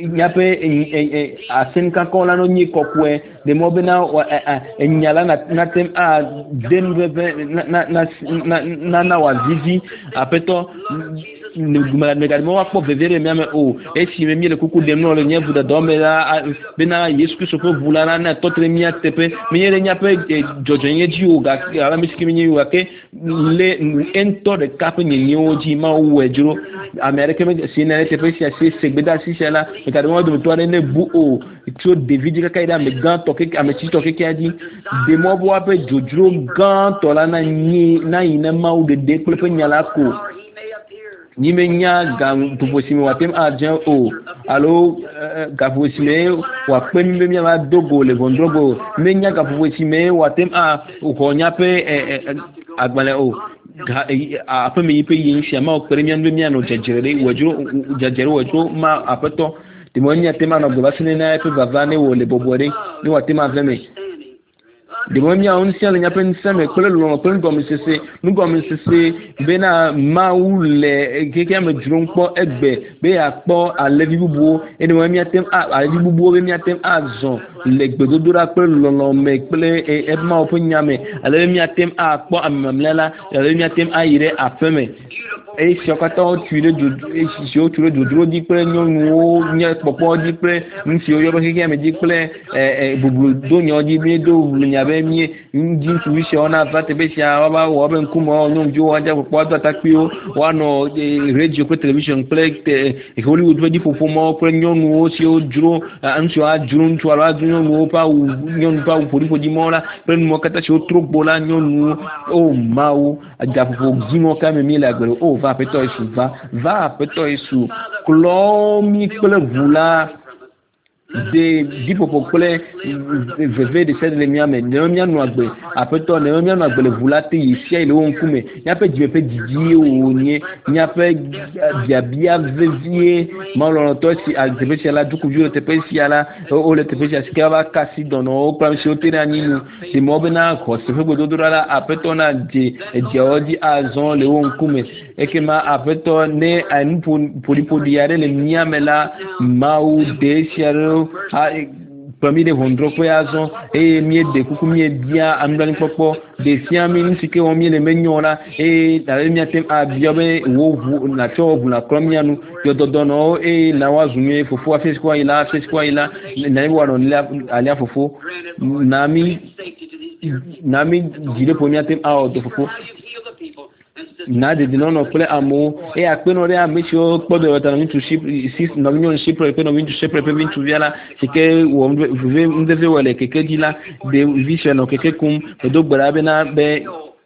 nyape asen kan ko la no nyi kokwe de mo be na enyala na na tem a den na na na na wa vivi apeto nugumala negadimo wa po vevere miame o e si me miele kuku dem no le nyevu da dome la bena yesu kristo po vulana na totre mia tepe miele nyape jojo nyeji o ga ala misiki minyi wa ke le ento de kape nyi oji ma o ejuro america me sinere tepe si ase segbeda si sela negadimo do to ne bu o tro david ka kaida me gan toke ame ti toke ki adi de mo bo ape jojuro gan to la na nyi na ina ma o de de pe nyala ko ni menya gam tuposime watem argent o alo gaposime wa pem be mi ma dogo le bondrogo menya gaposime watem a ko nyape agbale o a pe mi pe yin sia ma o premier be mi ano jejere wajuro jejere wajuro ma apeto timonya tema no gobasine na pe bavane wo le bobore ni watem aveme de mo mi on si ala nya pen seme kole lo pen go mi sese nu go mi sese be na maule keke am jurun po egbe be apo ale bibubu e de mo mi atem ale bibubu be mi atem azon le gbedodora pe lo lo me pele e ma o nya me ale mi atem apo amamlela ale mi atem ayire afeme e si okata o tuile do e si o tuile do dro di pe nyonu o nya popo di pe nsi o yo keke am di pe e bubu do nyo di be do nya be mi nji tuise ona vate be sia wa ba wo be nkumo nyom jo wa ja popo to takpio wa no radio ko television play e Hollywood be di fofo mo pe nyonu o si o dro anso a dro ntu ala nyonu o pa nyonu pa o pori podi mo la pe mo kata si o tro bola nyonu o mawo aja fofo gimo ka me mi la gbere o va peto isu va va peto isu klomi kole vula de dipo pokole veve de sede le miame ne mia no agbe apeto ne mia no agbe le vula te isia ile won kume nya pe jibe pe jiji o nye nya pe diabia vevie ma lo to si agbe si ala duku juro te pe si ala o le te pe si ka ba kasi dono o plan si o te ani nu de mo be na ko se fe godo dora apeto na de je odi azon le won kume e ke ma apeto ne an poli poli yare le miame la mau de siaro a parmi des vondro poyazo et mié de kuku mié dia amdani popo de siami nsike o mié le menyola et la mié tem a biobe wo na cho bu na kromianu yo dodono et la wazumie fofo afes kwa ila afes kwa ila na iwa no la alia fofo nami nami jile pomia tem a do fofo na de dinono kule amo e akpeno re amesho podo wata na to ship six na million ship re pe no min to ship re pe min to viala sike wo ve ndeve wale keke dila de vision no keke kum do gbara be na be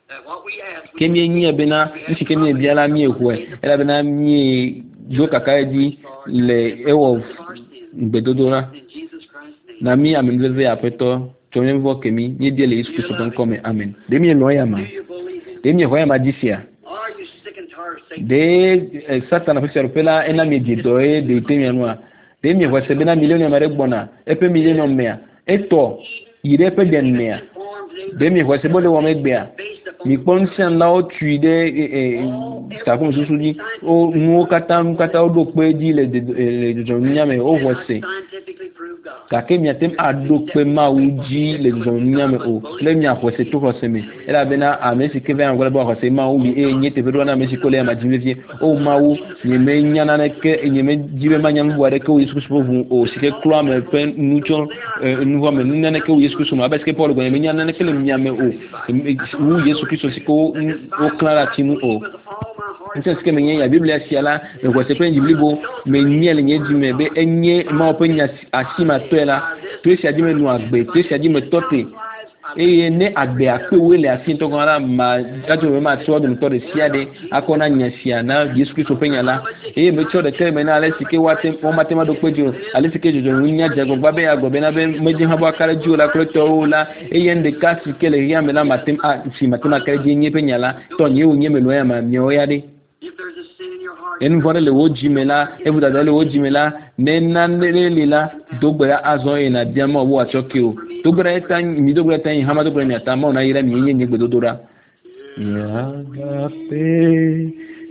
kemi nyi be na nsi kemi biala mi ekwe ela be na mi jo kaka di le ewo gbedodora na mi amendeve apeto tomen vo kemi ni de le isku so ton come amen de mi no ya ma de mi ho ya ma disia de Satan fait faire pela ena medito e de temianwa de mi voice bena million mare bona e pe million mea eto ire pe den mea de mi voice bo le wo megbea mi ponsian la o tuide e ta ko susu di o mu kata mu kata o do pe di le de jo nyame o voice kake mi atem adokpe ma uji le zonya me o le mi akwese to kwese me ela bena amesi ke vya ngole bo kwese ma u mi e nyete be na mesi ko le ma jimevie o ma u ni me nyana ne ke ni me jibe ma nyam bo de ko yesu so vu o sike klo me pen nucho nu wa me nyana ke yesu so ma beske paul go me nyana ne ke le nyame o u yesu kristo siko o klara timu o nse sike me nya biblia siala e kwese pen jiblibo me nyele nye jime be enye ma openya asima la tu si adime nu agbe tu si adime tote e ne agbe apewe le afin to kan la ma gajo ma so do to de siade akona nyasia na Yesu Kristo penya la e me cho de kere me na ale sike wate o matema do pejo ale sike jojo nya jago babe agbo be na be meji ha bo akara ju la kreto la e yende kasi kele ya me la matem a si matema kere je nye penya la to nye o nye me lo ya ma myo ya de en vore le woji mela e buda le woji mela nena nele la dogbera azon e na biamo wo achoke o dogbera tan mi dogbera tan hama dogbera mi atama na ira mi yenye nye gbedodora ya gape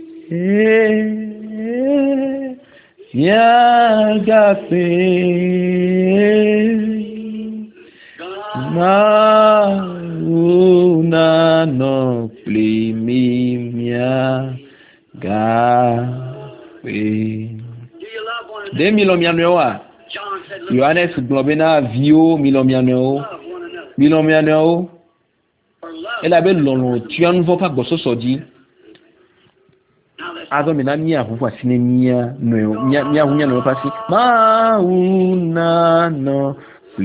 ya gape ma una no plimi mia gape de milomianoa Yohanes globena vio milomiano milomiano ela be lolo tian vo pa goso soji azo mina mia vo asine mia no mia mia hunya no pasi ma una no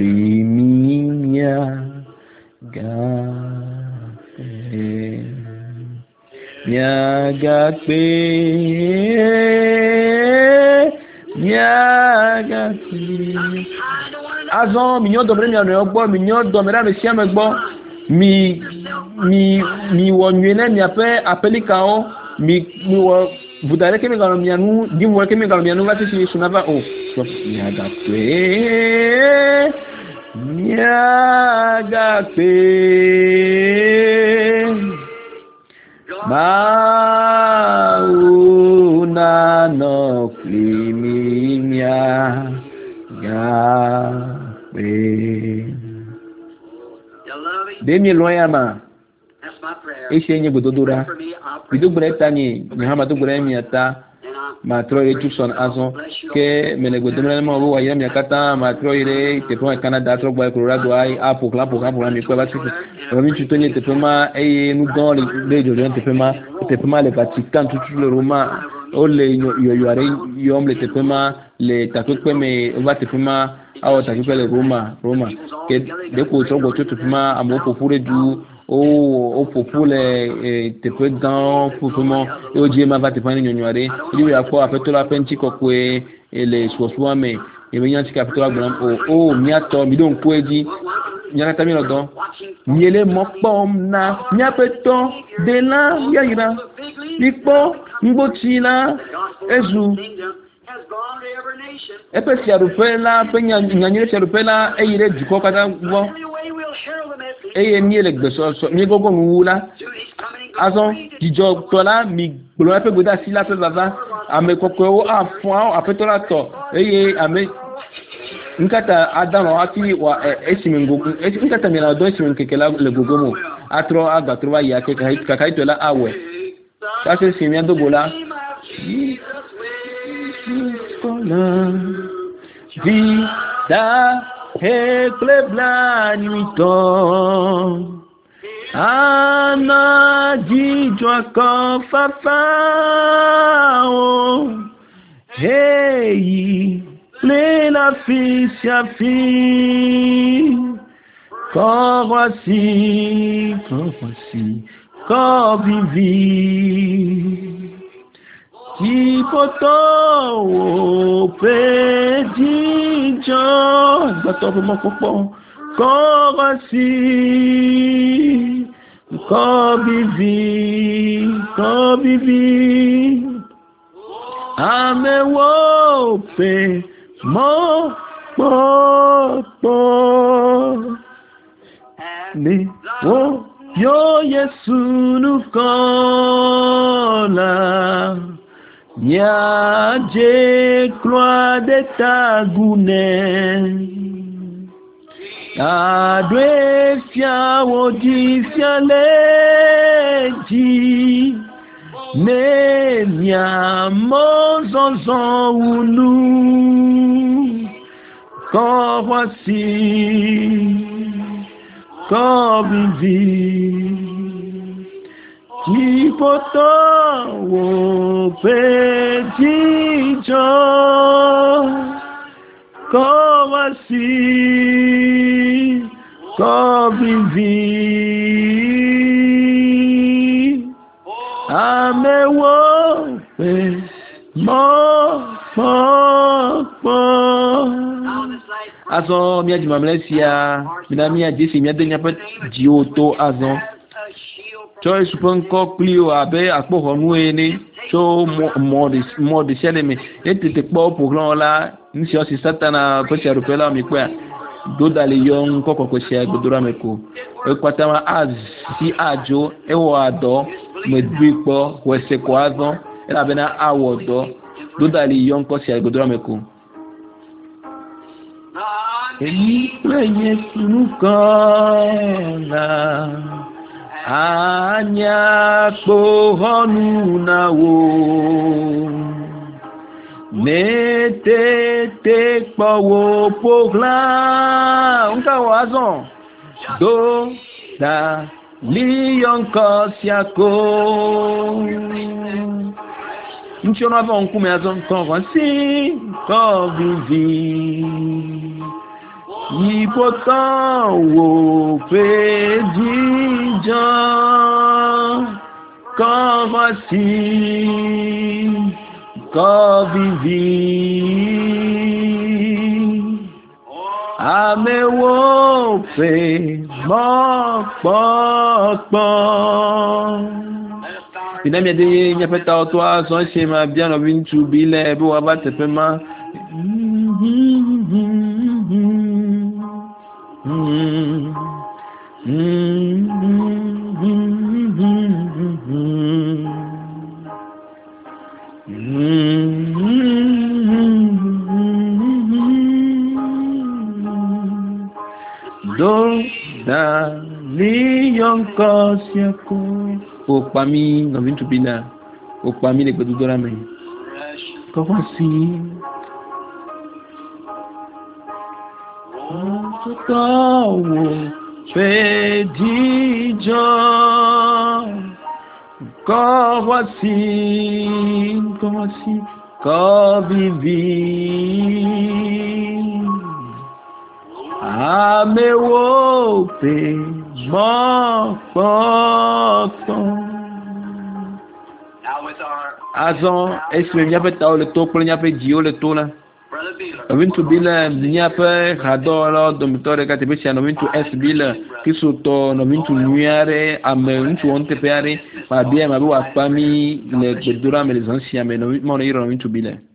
plimia gape Nyagape Nyagape Azon minyo domre mi anu ogbo minyo domre me sia me gbo mi mi mi wonwene mi ape apelika o mi mi wo budare ke mi galo mi anu di mo ke mi galo mi anu va ti sunava o so nyagape Nyagape Mauna no klimia gape Demi loyama Ese nye gododora Bidugure tani Nyahama dugure miata Matro ire tukson azon Ke mene gododora ma wo wayira miakata Matro ire Tepo Canada Tro boy Colorado ai Apo kla po kla po mi kwa basi Rami tutonye tepema eye nous dans les de tepema tepema le Vatican tout le Roma o le yo yo are yom le tepema le takwe me va tepema awo takwe le Roma Roma ke de ko so go tepema amo popure du o o popule tepe dans popement o diema va tepema nyonyare lui akwa afetola penti kokwe ele soswa me ebenyanti kapitola glam o o miato midon kweji nyaka mi lodo nyele mopom na nyapeto de la yaira ipo ngbochila ezu epesi arufela penya nyanyele arufela eyire jiko kata wo eye miele gbeso so mi gogo nwula azon dijo tola mi gbolo pe goda sila pe baba ame kokko afun apetola to eye ame nkata adano ati wa esimingo nkata mina do esimin kekela le gogomo atro aga troba ya ke ka ka itola awe kase simia do bola vi da he klebla nuito ana jijwa ko fafao hey Plena ficia fi Corvoisi Corvoisi Corvivi Tipoto Pedijo Bato mo popo Corvoisi Kobivi, kobivi, amewope, mo, po, po. Ni wo yo Yesu nukola, nyaje croix de tagune. Adwe fia wodi fia leji ne mia mozonzon ulu ko voici ko vivi ti poto wo petit jo ko voici Kobivi amewo pe mo mo mo azo mia di mamlesia minamia disi mia de nyapet dioto azo cho supon ko klio abe akpo honu eni cho modi modi seleme etete po pour la nsi o si satana ko charu pela mi kwa doda le yon koko ko se agbodora meko e kwatama az si ajo e wo ado me duipo ko se ko azo e la bena awodo doda le yon ko se agbodora meko eni preye sunukola anya po honu na wo ne te te pawo pogla unka wazon do da lion kosiako nchona avon kume azon kon si ko vivi ni potan wo pedijan ko voici Kobivi amewope mokpokpo Pinamia de nyapeta otoa son shema bien no vintu bile bo abate pema do da lion kosiako o pami no vintu bina o pami le gbedudora me ko voici to pedijo ko voici ko voici ko vivi amewope mo poko azon esme nya pe taw le to pole nya pe dio le to la vintu bila nya pe hadoro domitore ka te pe sia no vintu es bila kiso to no vintu nuare ame vintu onte peare ma bien ma bo apami le bedura me les anciens mais no mo no iro no vintu bila